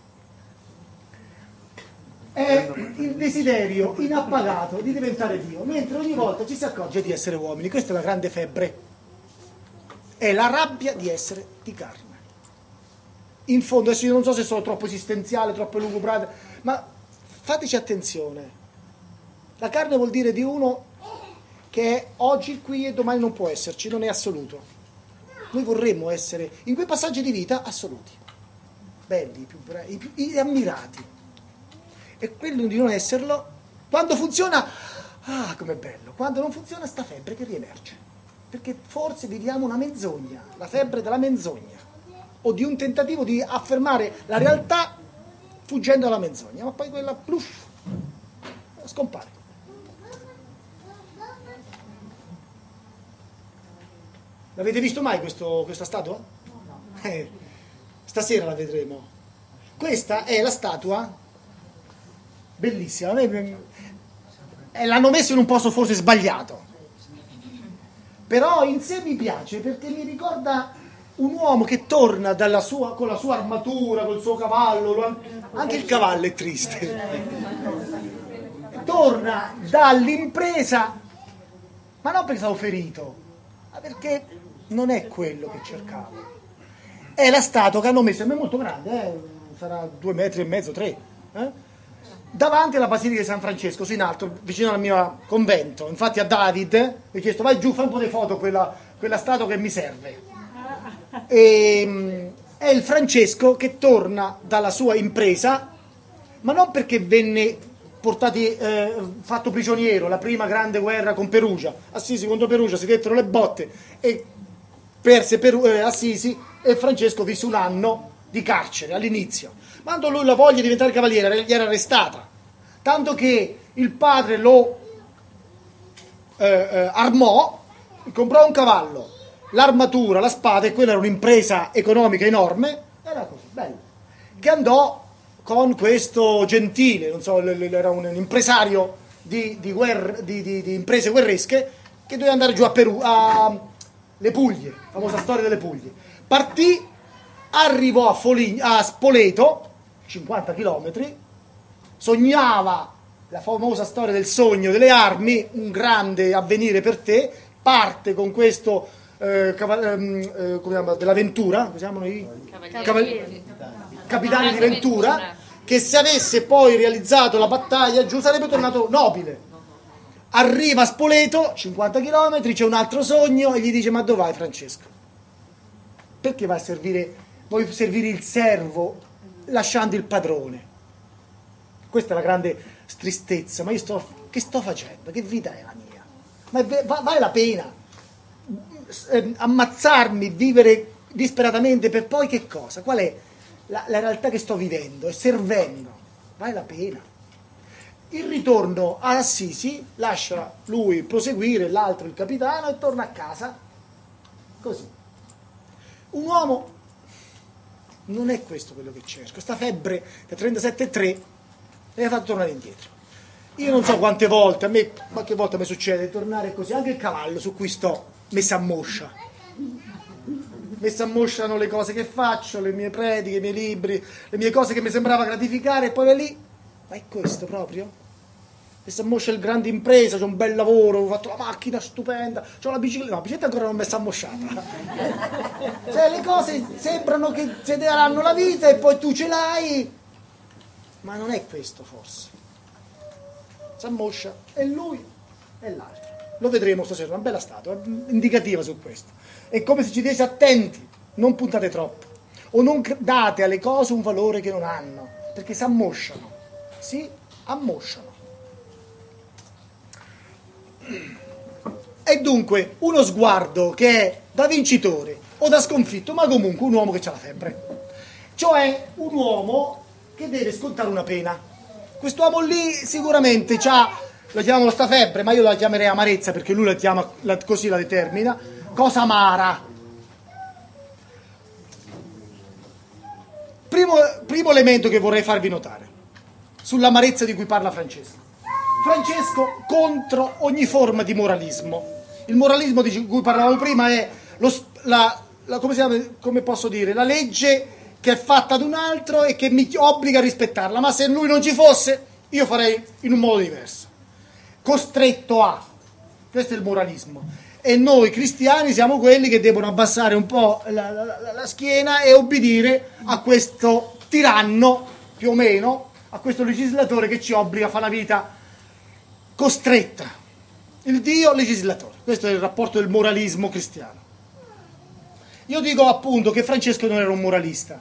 È il desiderio inappagato di diventare Dio, mentre ogni volta ci si accorge di essere uomini. Questa è la grande febbre. È la rabbia di essere di carne. In fondo, adesso io non so se sono troppo esistenziale, troppo lugubrante, ma fateci attenzione. La carne vuol dire di uno che è oggi qui e domani non può esserci, non è assoluto. Noi vorremmo essere, in quei passaggi di vita, assoluti, belli, più bravi, ammirati. E quello di non esserlo, quando funziona, com'è bello. Quando non funziona, sta febbre che riemerge. Perché forse viviamo una menzogna, la febbre della menzogna, o di un tentativo di affermare la realtà fuggendo dalla menzogna, ma poi quella scompare. L'avete visto mai questa statua? Stasera la vedremo. Questa è la statua, bellissima. L'hanno messa in un posto forse sbagliato, però in sé mi piace, perché mi ricorda un uomo che torna con la sua armatura, col suo cavallo. Anche il cavallo è triste. Torna dall'impresa, ma non perché stavo ferito, ma perché non è quello che cercavo. È la statua che hanno messo, è molto grande, sarà 2,5 metri, 3, davanti alla Basilica di San Francesco, in alto, vicino al mio convento. Infatti a David mi ho chiesto: vai giù, fai un po' di foto, quella statua che mi serve. È il Francesco che torna dalla sua impresa, ma non perché venne fatto prigioniero, la prima grande guerra con Perugia, Assisi contro Perugia, si dettero le botte e perse Assisi, e Francesco visse un anno di carcere all'inizio. Quando lui la voglia di diventare cavaliere gli era arrestata, tanto che il padre lo armò, comprò un cavallo, l'armatura, la spada, e quella era un'impresa economica enorme, era così, bello, che andò con questo Gentile, non so, era un impresario di imprese guerresche che doveva andare giù a Perù, le Puglie, famosa storia delle Puglie. Partì, arrivò a Spoleto, 50 chilometri, sognava la famosa storia del sogno delle armi, un grande avvenire per te, parte con questo come si chiama, della Ventura, come si chiamano i capitani di Ventura, che se avesse poi realizzato la battaglia giù sarebbe tornato nobile. Arriva a Spoleto, 50 km, c'è un altro sogno e gli dice: ma dove vai, Francesco? Perché vai a servire, vuoi servire il servo lasciando il padrone? Questa è la grande tristezza. Ma io che sto facendo? Che vita è la mia? Ma vale la pena ammazzarmi, vivere disperatamente per poi che cosa? Qual è la realtà che sto vivendo e servendo? Vale la pena. Il ritorno ad Assisi lascia lui proseguire, l'altro il capitano, e torna a casa così. Un uomo non è questo quello che cerca. Questa febbre da 37,3 mi ha fatto tornare indietro. Io non so quante volte, a me qualche volta mi succede di tornare così, anche il cavallo su cui sto messa a moscia. Messa a mosciano le cose che faccio, le mie prediche, i miei libri, le mie cose che mi sembrava gratificare, e poi vai lì, ma è questo proprio? Messa a moscia il grande impresa, c'ho un bel lavoro, ho fatto la macchina stupenda, c'ho la bicicletta, no, la bicicletta ancora non messa a mosciata. Cioè le cose sembrano che ti daranno la vita e poi tu ce l'hai, ma non è questo forse. Si ammoscia, e lui e l'altro. Lo vedremo stasera, una bella statua, indicativa su questo. È come se ci desse attenti, non puntate troppo, o non date alle cose un valore che non hanno, perché si ammosciano, si ammosciano. E dunque uno sguardo che è da vincitore o da sconfitto, ma comunque un uomo che ha la febbre, cioè un uomo che deve scontare una pena. Quest'uomo lì sicuramente c'ha, lo chiamano sta febbre, ma io la chiamerei amarezza, perché lui la chiama così, la determina, cosa amara. Primo elemento che vorrei farvi notare sull'amarezza di cui parla Francesco. Francesco contro ogni forma di moralismo. Il moralismo di cui parlavamo prima è come posso dire, la legge che è fatta ad un altro e che mi obbliga a rispettarla, ma se lui non ci fosse io farei in un modo diverso, costretto a. Questo è il moralismo, e noi cristiani siamo quelli che devono abbassare un po' la schiena e obbedire a questo tiranno, più o meno, a questo legislatore che ci obbliga a fare la vita costretta. Il Dio legislatore. Questo è il rapporto del moralismo cristiano. Io dico appunto che Francesco non era un moralista.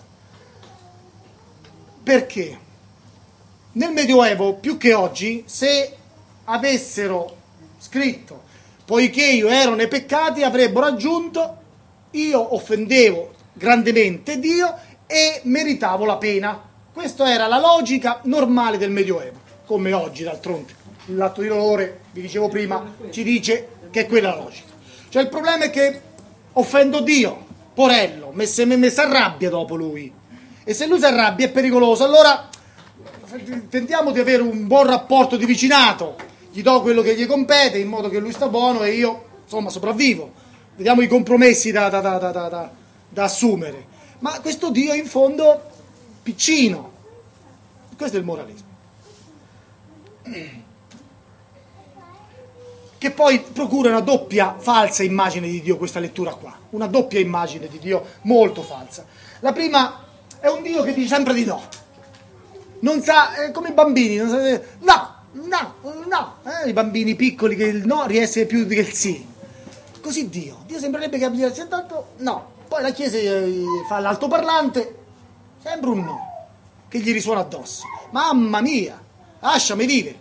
Perché? Nel Medioevo, più che oggi, se avessero scritto poiché io ero nei peccati, avrebbero aggiunto io offendevo grandemente Dio e meritavo la pena. Questa era la logica normale del Medioevo, come oggi d'altronde. L'atto di dolore, vi dicevo prima, ci dice che è quella la logica. Cioè il problema è che offendo Dio, porello, mi si arrabbia dopo lui. E se lui si arrabbia è pericoloso. Allora tentiamo di avere un buon rapporto di vicinato, gli do quello che gli compete in modo che lui sta buono e io, insomma, sopravvivo. Vediamo i compromessi da assumere. Ma questo Dio è in fondo piccino. Questo è il moralismo. Che poi procura una doppia falsa immagine di Dio, questa lettura qua. Una doppia immagine di Dio molto falsa. La prima è un Dio che dice sempre di no. Non sa, è come i bambini, non sa, no. I bambini piccoli che il no riesce più che il sì. Così Dio sembrerebbe che abbia tanto no. Poi la Chiesa fa l'altoparlante, sembra un no, che gli risuona addosso. Mamma mia, lasciami vivere.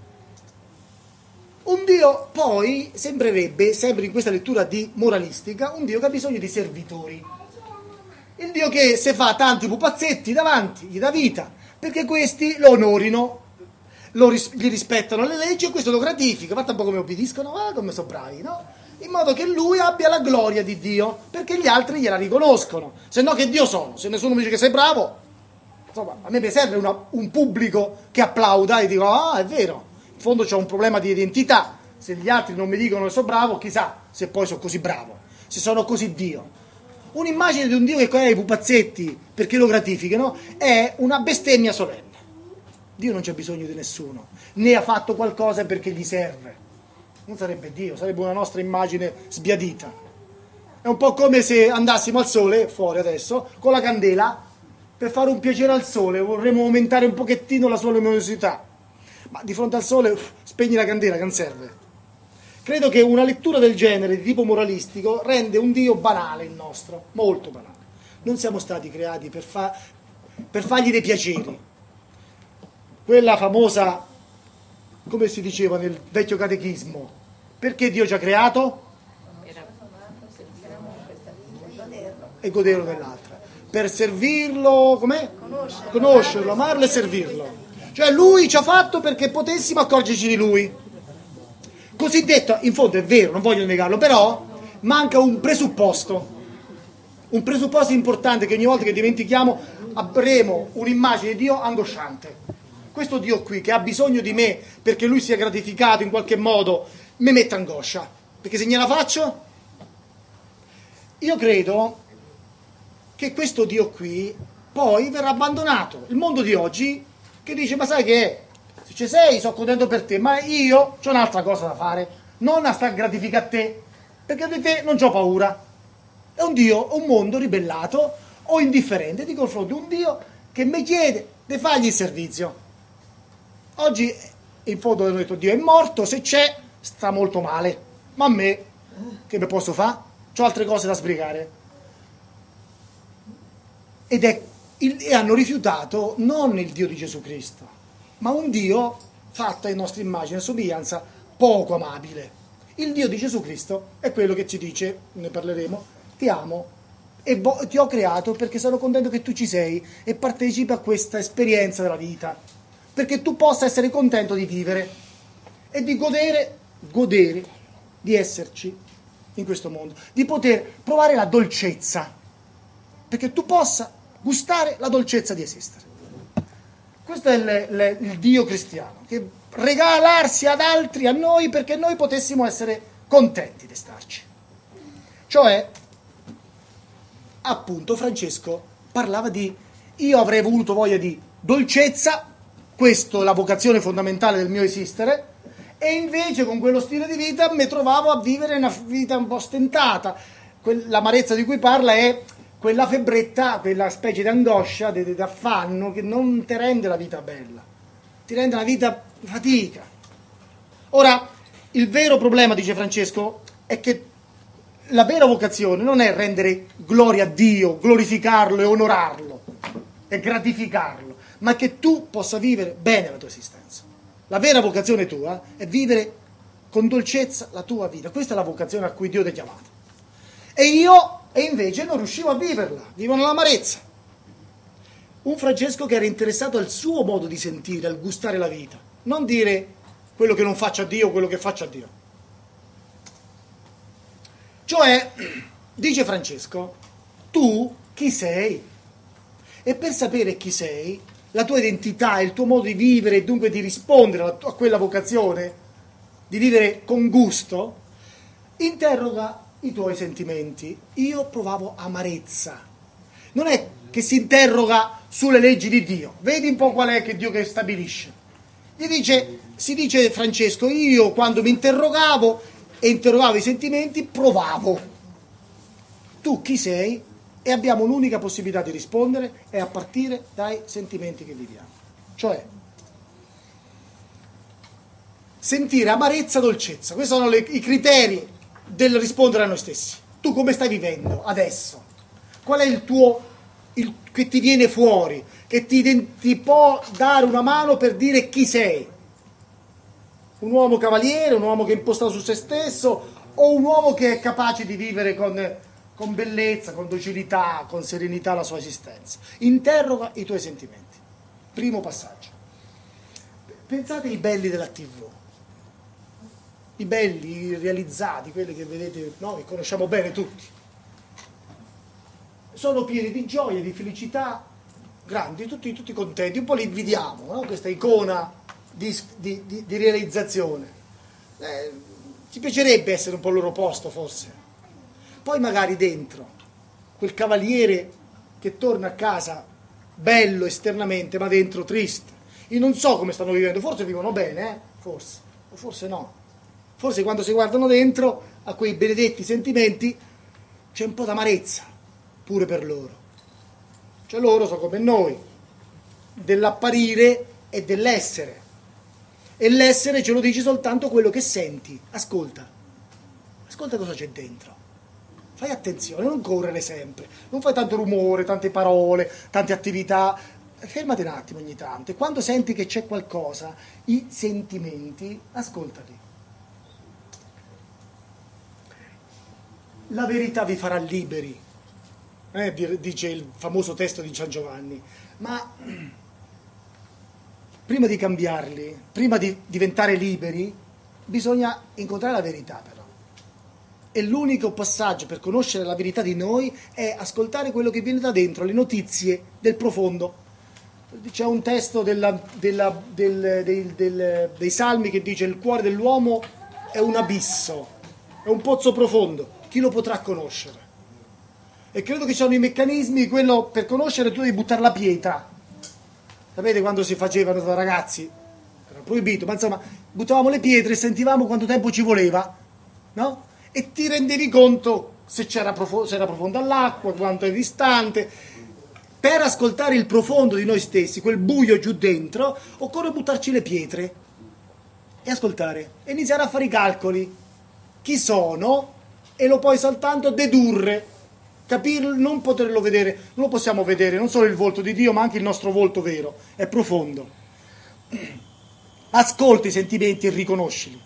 Un Dio poi sembrerebbe, sempre in questa lettura di moralistica, un Dio che ha bisogno di servitori. Il Dio che se fa tanti pupazzetti davanti, gli dà vita, perché questi lo onorino, gli rispettano le leggi e questo lo gratifica. Guarda un po' come obbediscono, come sono bravi, no? In modo che lui abbia la gloria di Dio, perché gli altri gliela riconoscono. Se no che Dio sono? Se nessuno mi dice che sei bravo, insomma, a me mi serve un pubblico che applauda e dico, ah, è vero, in fondo c'ho un problema di identità, se gli altri non mi dicono che sono bravo, chissà se poi sono così bravo, se sono così Dio. Un'immagine di un Dio che crea i pupazzetti perché lo gratificano è una bestemmia solenne. Dio non c'ha bisogno di nessuno, né ha fatto qualcosa perché gli serve. Non sarebbe Dio, sarebbe una nostra immagine sbiadita. È un po' come se andassimo al sole, fuori adesso, con la candela, per fare un piacere al sole, vorremmo aumentare un pochettino la sua luminosità. Ma di fronte al sole, spegni la candela, che non serve. Credo che una lettura del genere, di tipo moralistico, rende un Dio banale il nostro, molto banale. Non siamo stati creati per fargli dei piaceri. Quella famosa, come si diceva nel vecchio catechismo, perché Dio ci ha creato? E goderlo dell'altra. Per servirlo, com'è? Conoscerlo, amarlo e servirlo. Cioè lui ci ha fatto perché potessimo accorgerci di lui. Cosiddetto, in fondo è vero, non voglio negarlo, però manca un presupposto importante che ogni volta che dimentichiamo avremo un'immagine di Dio angosciante. Questo Dio qui che ha bisogno di me perché lui sia gratificato in qualche modo mi mette angoscia, perché se gliela faccio, io credo che questo Dio qui poi verrà abbandonato. Il mondo di oggi che dice, ma sai che è? Se ci sei, sono contento per te, ma io c'ho un'altra cosa da fare, non a star gratificare a te, perché di te non c'ho paura. È un Dio, un mondo ribellato o indifferente di confronto a un Dio che mi chiede di fargli il servizio. Oggi, in fondo, ho detto, Dio è morto, se c'è, sta molto male, ma a me, che mi posso fare? C'ho altre cose da sbrigare. E hanno rifiutato non il Dio di Gesù Cristo, ma un Dio fatto a nostra immagine e somiglianza, poco amabile. Il Dio di Gesù Cristo è quello che ci dice, ne parleremo, ti amo e ti ho creato perché sono contento che tu ci sei e partecipi a questa esperienza della vita, perché tu possa essere contento di vivere e di godere di esserci in questo mondo, di poter provare la dolcezza, perché tu possa gustare la dolcezza di esistere. Questo è il Dio cristiano, che regalarsi ad altri, a noi, perché noi potessimo essere contenti di starci. Cioè, appunto, Francesco parlava di, io avrei avuto voglia di dolcezza, questa è la vocazione fondamentale del mio esistere, e invece con quello stile di vita mi trovavo a vivere una vita un po' stentata. L'amarezza di cui parla è quella febbretta, quella specie di angoscia, di affanno che non ti rende la vita bella, ti rende la vita fatica. Ora, il vero problema, dice Francesco, è che la vera vocazione non è rendere gloria a Dio, glorificarlo e onorarlo e gratificarlo, ma che tu possa vivere bene la tua esistenza. La vera vocazione tua è vivere con dolcezza la tua vita. Questa è la vocazione a cui Dio ti ha chiamato. E invece non riuscivo a viverla, vivo nell'amarezza. Un Francesco che era interessato al suo modo di sentire, al gustare la vita, non dire quello che non faccio a Dio, quello che faccio a Dio. Cioè, dice Francesco, tu chi sei? E per sapere chi sei, la tua identità, il tuo modo di vivere e dunque di rispondere a quella vocazione, di vivere con gusto, interroga i tuoi sentimenti. Io provavo amarezza. Non è che si interroga sulle leggi di Dio. Vedi un po' qual è che Dio che stabilisce. Si dice Francesco, io quando mi interrogavo e interrogavo i sentimenti, provavo. Tu chi sei? E abbiamo un'unica possibilità di rispondere, è a partire dai sentimenti che viviamo. Cioè, sentire amarezza, dolcezza. Questi sono i criteri del rispondere a noi stessi. Tu come stai vivendo adesso? Qual è il tuo che ti viene fuori, che ti può dare una mano per dire chi sei? Un uomo cavaliere, un uomo che è impostato su se stesso, o un uomo che è capace di vivere con bellezza, con docilità, con serenità la sua esistenza? Interroga i tuoi sentimenti. Primo passaggio. Pensate ai belli della TV. I belli, i realizzati, quelli che vedete, no, che conosciamo bene tutti, sono pieni di gioia, di felicità, grandi, tutti contenti, un po' li invidiamo, no? Questa icona di realizzazione. Ci piacerebbe essere un po' al loro posto, forse. Poi magari dentro, quel cavaliere che torna a casa bello esternamente, ma dentro triste. Io non so come stanno vivendo, forse vivono bene, forse, o forse no. Forse quando si guardano dentro a quei benedetti sentimenti c'è un po' d'amarezza, pure per loro. Cioè loro sono come noi, dell'apparire e dell'essere. E l'essere ce lo dici soltanto quello che senti. Ascolta cosa c'è dentro. Fai attenzione, non correre sempre, non fai tanto rumore, tante parole, tante attività. Fermati un attimo ogni tanto e quando senti che c'è qualcosa, i sentimenti, ascoltali. La verità vi farà liberi, dice il famoso testo di San Giovanni, ma prima di cambiarli, prima di diventare liberi, bisogna incontrare la verità però. E l'unico passaggio per conoscere la verità di noi è ascoltare quello che viene da dentro, le notizie del profondo. C'è un testo dei Salmi che dice: il cuore dell'uomo è un abisso, è un pozzo profondo, chi lo potrà conoscere? E credo che ci sono i meccanismi, quello per conoscere tu devi buttare la pietra. Sapete quando si facevano da ragazzi? Era proibito, ma insomma, buttavamo le pietre e sentivamo quanto tempo ci voleva, no? E ti rendevi conto se era profonda l'acqua, quanto è distante. Per ascoltare il profondo di noi stessi, quel buio giù dentro, occorre buttarci le pietre e ascoltare e iniziare a fare i calcoli. Chi sono? E lo puoi soltanto dedurre, capirlo, non poterlo vedere. Non lo possiamo vedere, non solo il volto di Dio, ma anche il nostro volto vero. È profondo. Ascolta i sentimenti e riconoscili.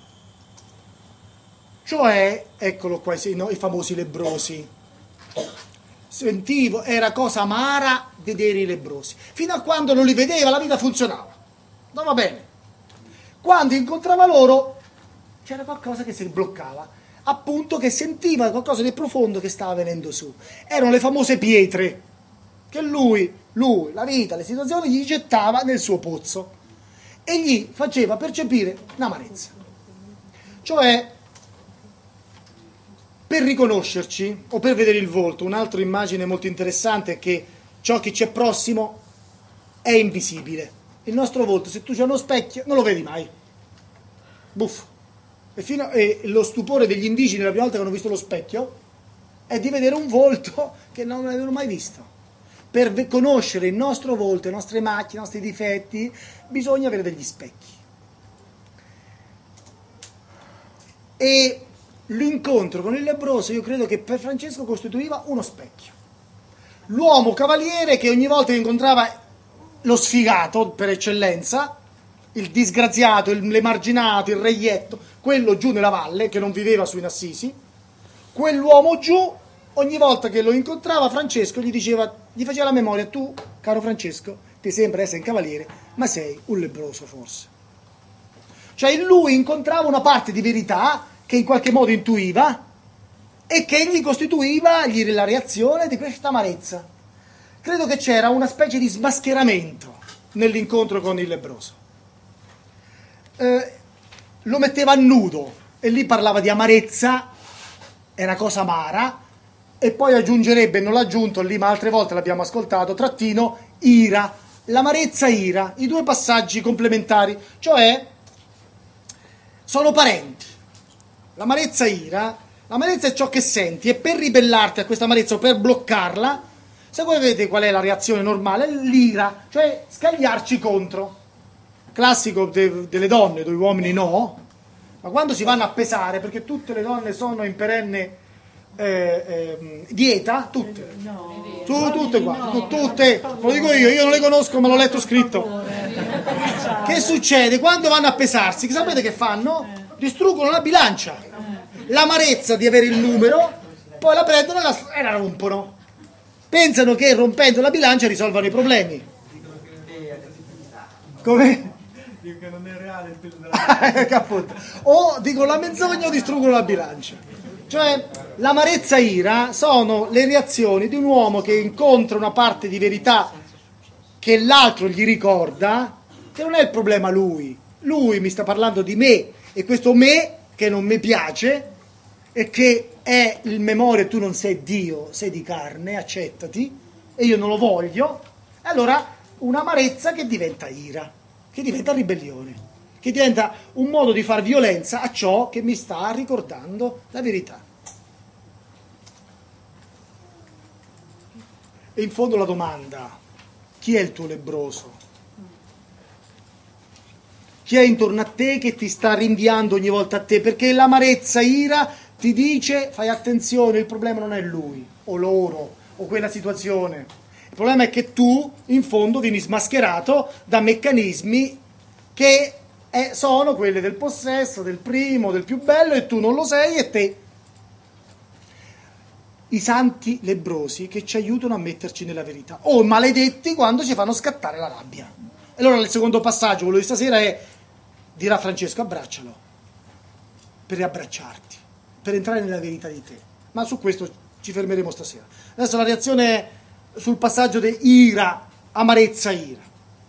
Cioè, eccolo qua, i famosi lebbrosi. Sentivo, era cosa amara vedere i lebbrosi. Fino a quando non li vedeva la vita funzionava. Andava bene. Quando incontrava loro c'era qualcosa che si bloccava. Appunto che sentiva qualcosa di profondo che stava venendo su. Erano le famose pietre che lui, la vita, le situazioni gli gettava nel suo pozzo e gli faceva percepire un'amarezza. Cioè, per riconoscerci o per vedere il volto, un'altra immagine molto interessante è che ciò che ci è prossimo è invisibile. Il nostro volto, se tu c'è uno specchio, non lo vedi mai. Buffo. E lo stupore degli indigeni la prima volta che hanno visto lo specchio è di vedere un volto che non avevano mai visto. Per conoscere il nostro volto, le nostre macchie, i nostri difetti, bisogna avere degli specchi. E l'incontro con il lebbroso io credo che per Francesco costituiva uno specchio. L'uomo cavaliere che ogni volta che incontrava lo sfigato per eccellenza, il disgraziato, l'emarginato, il reietto, quello giù nella valle che non viveva su in Assisi, quell'uomo giù, ogni volta che lo incontrava Francesco gli faceva la memoria: tu, caro Francesco, ti sembra essere un cavaliere, ma sei un lebbroso forse. Cioè in lui incontrava una parte di verità che in qualche modo intuiva e che gli costituiva la reazione di questa amarezza. Credo che c'era una specie di smascheramento nell'incontro con il lebbroso. Lo metteva a nudo e lì parlava di amarezza, era cosa amara, e poi aggiungerebbe, non l'ha aggiunto lì ma altre volte l'abbiamo ascoltato, trattino, ira, l'amarezza ira, i due passaggi complementari, cioè sono parenti. L'amarezza ira, l'amarezza è ciò che senti e per ribellarti a questa amarezza o per bloccarla, se voi vedete qual è la reazione normale, l'ira, cioè scagliarci contro. Classico delle donne, degli uomini no, ma quando si vanno a pesare, perché tutte le donne sono in perenne dieta, tutte, tutte qua, tutte, lo dico io non le conosco ma l'ho letto scritto. Che succede? Quando vanno a pesarsi, sapete che fanno? Distruggono la bilancia, l'amarezza di avere il numero, poi la prendono e la rompono, pensano che rompendo la bilancia risolvano i problemi. Come? Dico che non è reale il peso della o dicono la menzogna o distruggono la bilancia. Cioè l'amarezza ira sono le reazioni di un uomo che incontra una parte di verità che l'altro gli ricorda che non è il problema lui mi sta parlando di me, e questo me che non mi piace e che è il memoria, tu non sei Dio, sei di carne, accettati, e io non lo voglio. E allora un'amarezza che diventa ira, che diventa ribellione, che diventa un modo di far violenza a ciò che mi sta ricordando la verità. E in fondo la domanda: chi è il tuo lebbroso? Chi è intorno a te che ti sta rinviando ogni volta a te? Perché l'amarezza, ira, ti dice: fai attenzione, il problema non è lui, o loro, o quella situazione. Il problema è che tu, in fondo, vieni smascherato da meccanismi che sono quelli del possesso, del primo, del più bello, e tu non lo sei, e te. I santi lebbrosi che ci aiutano a metterci nella verità, o i maledetti quando ci fanno scattare la rabbia. E allora il secondo passaggio, quello di stasera, è: dirà Francesco, abbraccialo, per riabbracciarti, per entrare nella verità di te. Ma su questo ci fermeremo stasera. Adesso la reazione sul passaggio di ira, amarezza, ira.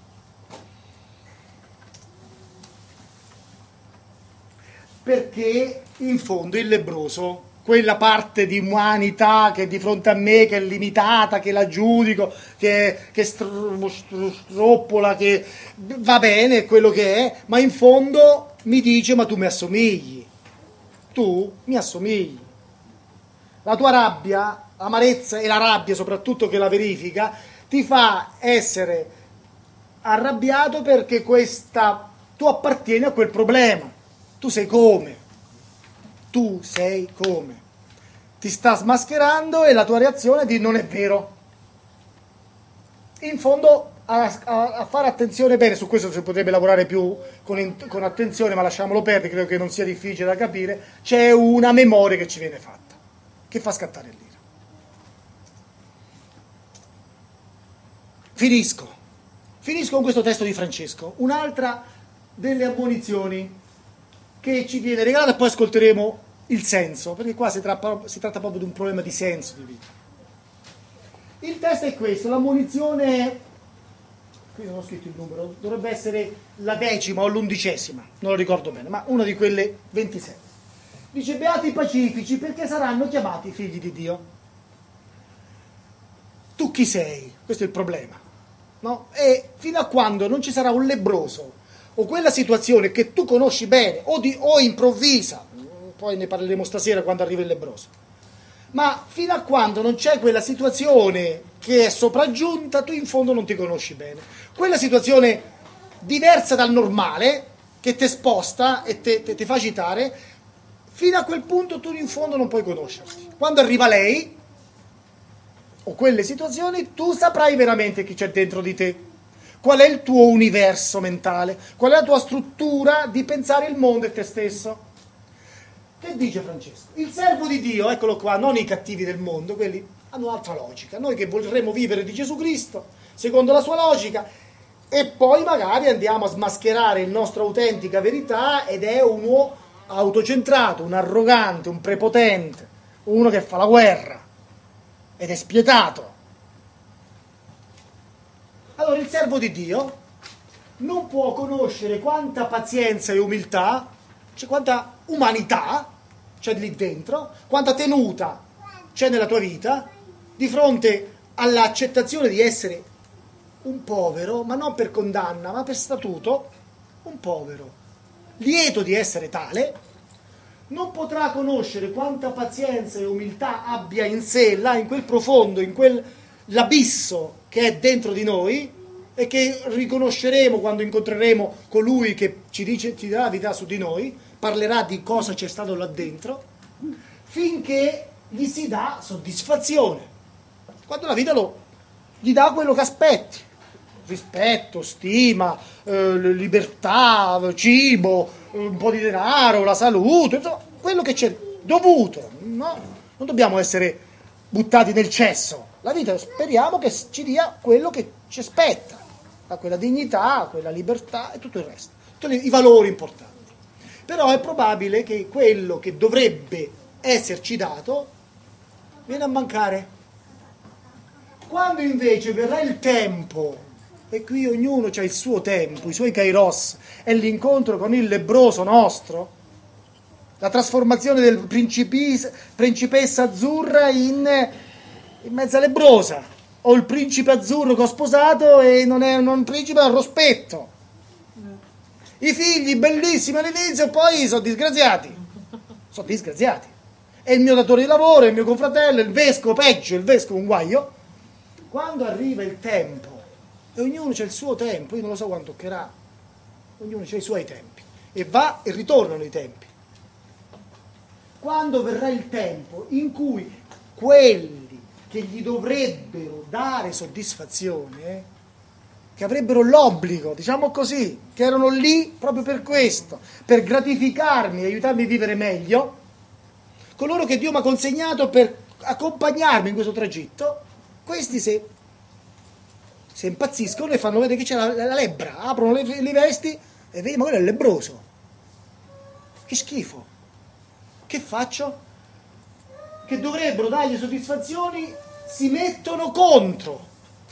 Perché in fondo il lebbroso, quella parte di umanità che è di fronte a me, che è limitata, che la giudico, che stroppola, che va bene, è quello che è, ma in fondo mi dice: ma tu mi assomigli, tu mi assomigli. La tua rabbia, l'amarezza e la rabbia soprattutto che la verifica, ti fa essere arrabbiato perché tu appartieni a quel problema. Tu sei come? Ti sta smascherando, e la tua reazione è di: non è vero. In fondo a fare attenzione bene, su questo si potrebbe lavorare più con attenzione, ma lasciamolo perdere, credo che non sia difficile da capire. C'è una memoria che ci viene fatta, che fa scattare l'ira. Finisco con questo testo di Francesco, un'altra delle ammonizioni che ci viene regalata, e poi ascolteremo il senso, perché qua si tratta proprio di un problema di senso di vita. Il testo è questo, l'ammonizione, qui non ho scritto il numero, dovrebbe essere la 10ª o l'11ª, non lo ricordo bene, ma una di quelle 27. Dice: beati i pacifici, perché saranno chiamati figli di Dio. Tu chi sei? Questo è il problema, no? E fino a quando non ci sarà un lebbroso, o quella situazione che tu conosci bene, o improvvisa, poi ne parleremo stasera quando arriva il lebbroso, ma fino a quando non c'è quella situazione che è sopraggiunta, tu in fondo non ti conosci bene. Quella situazione diversa dal normale, che ti sposta e ti fa agitare, fino a quel punto tu in fondo non puoi conoscerti. Quando arriva lei, o quelle situazioni, tu saprai veramente chi c'è dentro di te. Qual è il tuo universo mentale? Qual è la tua struttura di pensare il mondo e te stesso? Che dice Francesco? Il servo di Dio, eccolo qua, non i cattivi del mondo, quelli hanno un'altra logica. Noi che vorremmo vivere di Gesù Cristo, secondo la sua logica, e poi magari andiamo a smascherare il nostro autentica verità, ed è uno autocentrato, un arrogante, un prepotente, uno che fa la guerra, ed è spietato. Allora il servo di Dio non può conoscere quanta pazienza e umiltà, cioè quanta umanità c'è lì dentro, quanta tenuta c'è nella tua vita di fronte all'accettazione di essere un povero, ma non per condanna, ma per statuto, un povero, lieto di essere tale. Non potrà conoscere quanta pazienza e umiltà abbia in sé, là in quel profondo, in quell'abisso che è dentro di noi, e che riconosceremo quando incontreremo colui che ci darà la verità su di noi, parlerà di cosa c'è stato là dentro, finché gli si dà soddisfazione, quando la vita gli dà quello che aspetti: rispetto, stima, libertà, cibo, un po' di denaro, la salute, insomma, quello che c'è dovuto, no? Non dobbiamo essere buttati nel cesso. La vita speriamo che ci dia quello che ci aspetta, quella dignità, quella libertà e tutto il resto, tutti i valori importanti. Però è probabile che quello che dovrebbe esserci dato viene a mancare. Quando invece verrà il tempo E qui ognuno ha il suo tempo, i suoi kairos, è l'incontro con il lebbroso nostro, la trasformazione del principessa azzurra in mezza lebbrosa, o il principe azzurro che ho sposato e non è un principe, è un rospetto. I figli bellissimi all'inizio, poi sono disgraziati. È il mio datore di lavoro, è il mio confratello, il vescovo, peggio, il vescovo un guaio. Quando arriva il tempo, e ognuno c'ha il suo tempo, io non lo so quando toccherà, ognuno c'ha i suoi tempi, e va e ritornano i tempi. Quando verrà il tempo in cui quelli che gli dovrebbero dare soddisfazione, che avrebbero l'obbligo, diciamo così, che erano lì proprio per questo, per gratificarmi e aiutarmi a vivere meglio, coloro che Dio mi ha consegnato per accompagnarmi in questo tragitto, questi se impazziscono e fanno vedere che c'è la lebbra, aprono le vesti e vedi, ma quello è il lebbroso. Che schifo. Che faccio? Che dovrebbero dargli soddisfazioni, si mettono contro.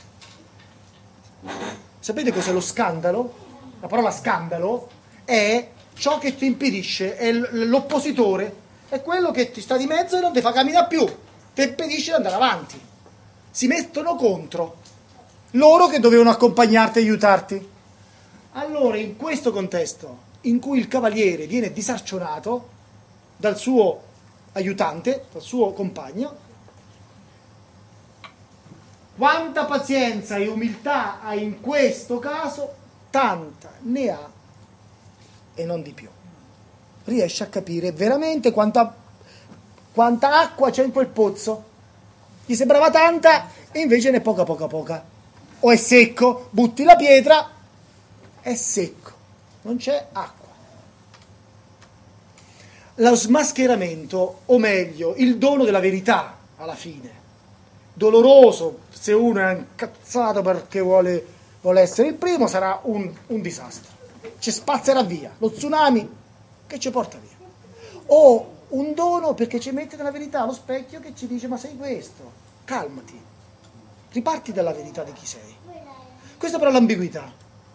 Sapete cos'è lo scandalo? La parola scandalo è ciò che ti impedisce, è l'oppositore, è quello che ti sta di mezzo e non ti fa camminare più, ti impedisce di andare avanti. Si mettono contro loro che dovevano accompagnarti e aiutarti. Allora, in questo contesto in cui il cavaliere viene disarcionato dal suo aiutante, dal suo compagno, quanta pazienza e umiltà ha in questo caso, tanta ne ha e non di più. Riesce a capire veramente quanta acqua c'è in quel pozzo. Gli sembrava tanta e invece ne è poca. O è secco, butti la pietra, è secco, non c'è acqua. Lo smascheramento, o meglio, il dono della verità, alla fine, doloroso se uno è incazzato perché vuole essere il primo, sarà un disastro, ci spazzerà via, lo tsunami che ci porta via, o un dono perché ci mette nella verità, lo specchio che ci dice ma sei questo, calmati, riparti dalla verità di chi sei. Questa però è l'ambiguità,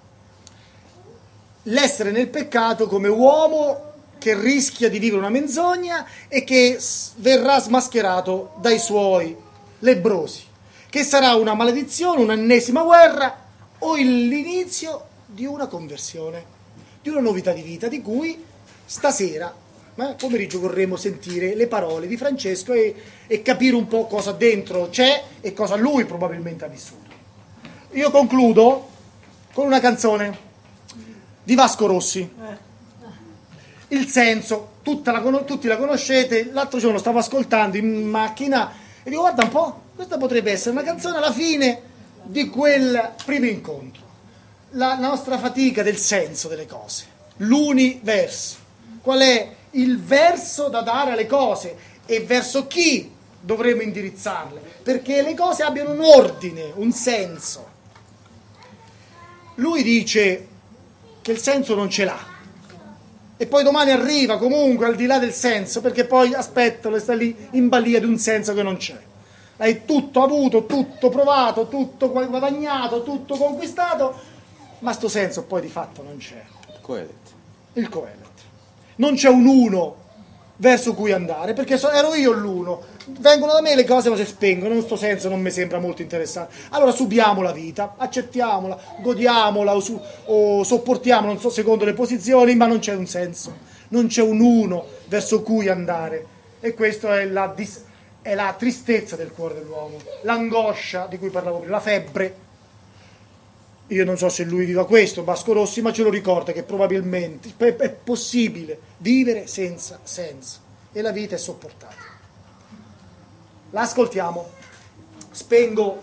l'essere nel peccato come uomo che rischia di vivere una menzogna e che verrà smascherato dai suoi lebbrosi, che sarà una maledizione, un'ennesima guerra o l'inizio di una conversione, di una novità di vita di cui stasera pomeriggio vorremmo sentire le parole di Francesco e capire un po' cosa dentro c'è e cosa lui probabilmente ha vissuto. Io concludo con una canzone di Vasco Rossi. Il senso, tutti la conoscete. L'altro giorno stavo ascoltando in macchina e dico guarda un po', questa potrebbe essere una canzone alla fine di quel primo incontro, la nostra fatica del senso delle cose, l'universo, qual è il verso da dare alle cose e verso chi dovremo indirizzarle, perché le cose abbiano un ordine, un senso. Lui dice che il senso non ce l'ha e poi domani arriva comunque al di là del senso, perché poi aspetta, sta lì in balia di un senso che non c'è. Hai tutto avuto, tutto provato, tutto guadagnato, tutto conquistato, ma sto senso poi di fatto non c'è. Il Coelet. Non c'è un uno verso cui andare, perché ero io l'uno. Vengono da me le cose ma si spengono, in questo senso non mi sembra molto interessante. Allora subiamo la vita, accettiamola, godiamola o sopportiamola, non so, secondo le posizioni, ma non c'è un senso, non c'è un uno verso cui andare. E questa è la tristezza del cuore dell'uomo, l'angoscia di cui parlavo prima, la febbre. Io non so se lui viva questo, Vasco Rossi, ma ce lo ricorda che probabilmente è possibile vivere senza senso e la vita è sopportata. L'ascoltiamo, spengo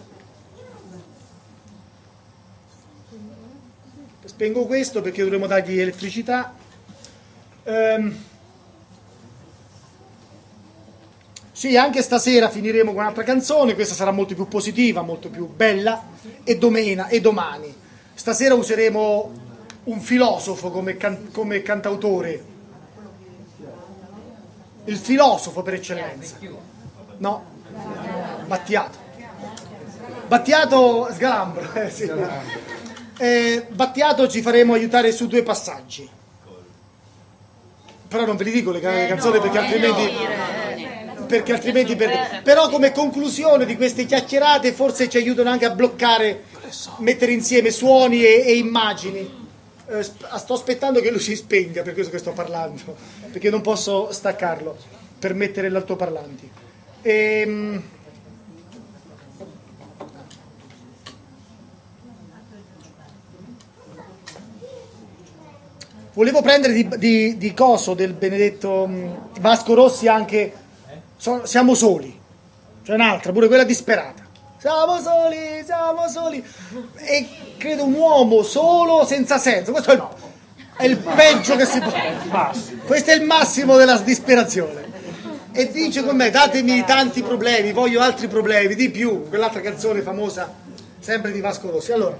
questo perché dovremo dargli elettricità. Sì, anche stasera finiremo con un'altra canzone, questa sarà molto più positiva, molto più bella, e domani. Stasera useremo un filosofo come cantautore, il filosofo per eccellenza. No, Battiato Sgalambro, sì. Battiato ci faremo aiutare su 2 passaggi. Però non ve li dico le canzoni perché altrimenti però come conclusione di queste chiacchierate forse ci aiutano anche a bloccare, mettere insieme suoni e immagini. Sto aspettando che lui si spenga, per questo che sto parlando, perché non posso staccarlo per mettere l'altoparlanti. Volevo prendere di coso del benedetto Vasco Rossi anche Siamo soli, c'è un'altra, pure quella disperata. Siamo soli. E credo un uomo solo senza senso. Questo è il peggio che si può. Questo è il massimo della disperazione. E dice con me: datemi tanti problemi, voglio altri problemi, di più. Quell'altra canzone famosa, sempre di Vasco Rossi. Allora,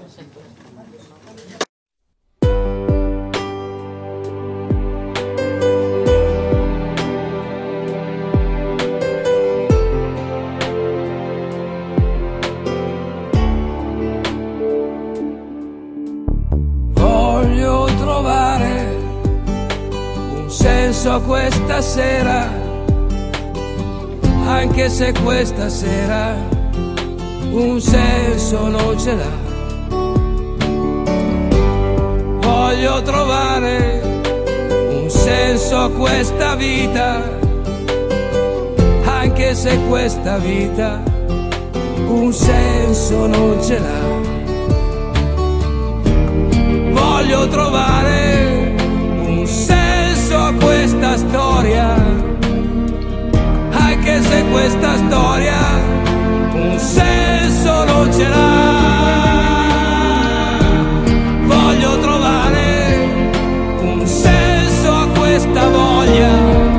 questa sera, anche se questa sera un senso non ce l'ha. Voglio trovare un senso a questa vita, anche se questa vita un senso non ce l'ha. Voglio trovare un senso a questa storia, anche se questa storia un senso non ce l'ha. Voglio trovare un senso a questa voglia,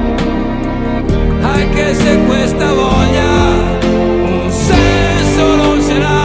anche se questa voglia un senso non ce l'ha.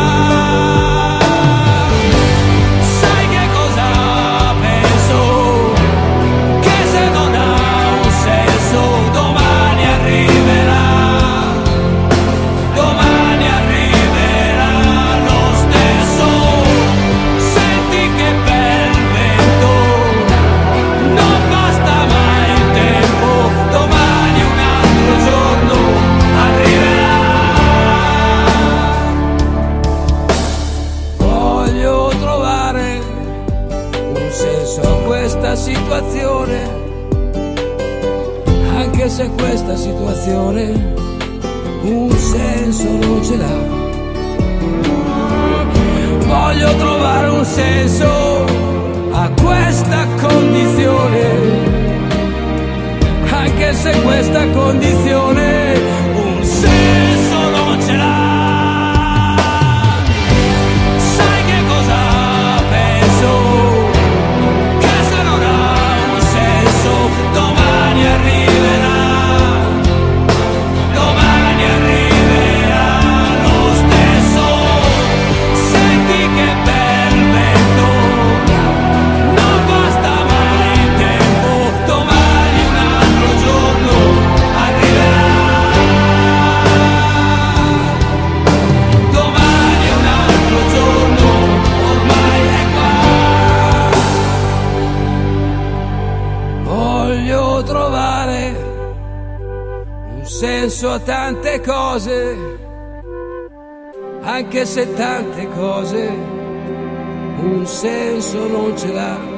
Situazione, anche se questa situazione un senso non ce l'ha. Voglio trovare un senso a questa condizione, anche se questa condizione un senso non ce l'ha. Sai che cosa penso? Domani arriverà lo stesso. Senti che bel vento, non basta mai il tempo. Domani un altro giorno arriverà. Domani un altro giorno ormai è qua. Voglio trovare un senso a tante cose, anche se tante cose un senso non ce l'ha.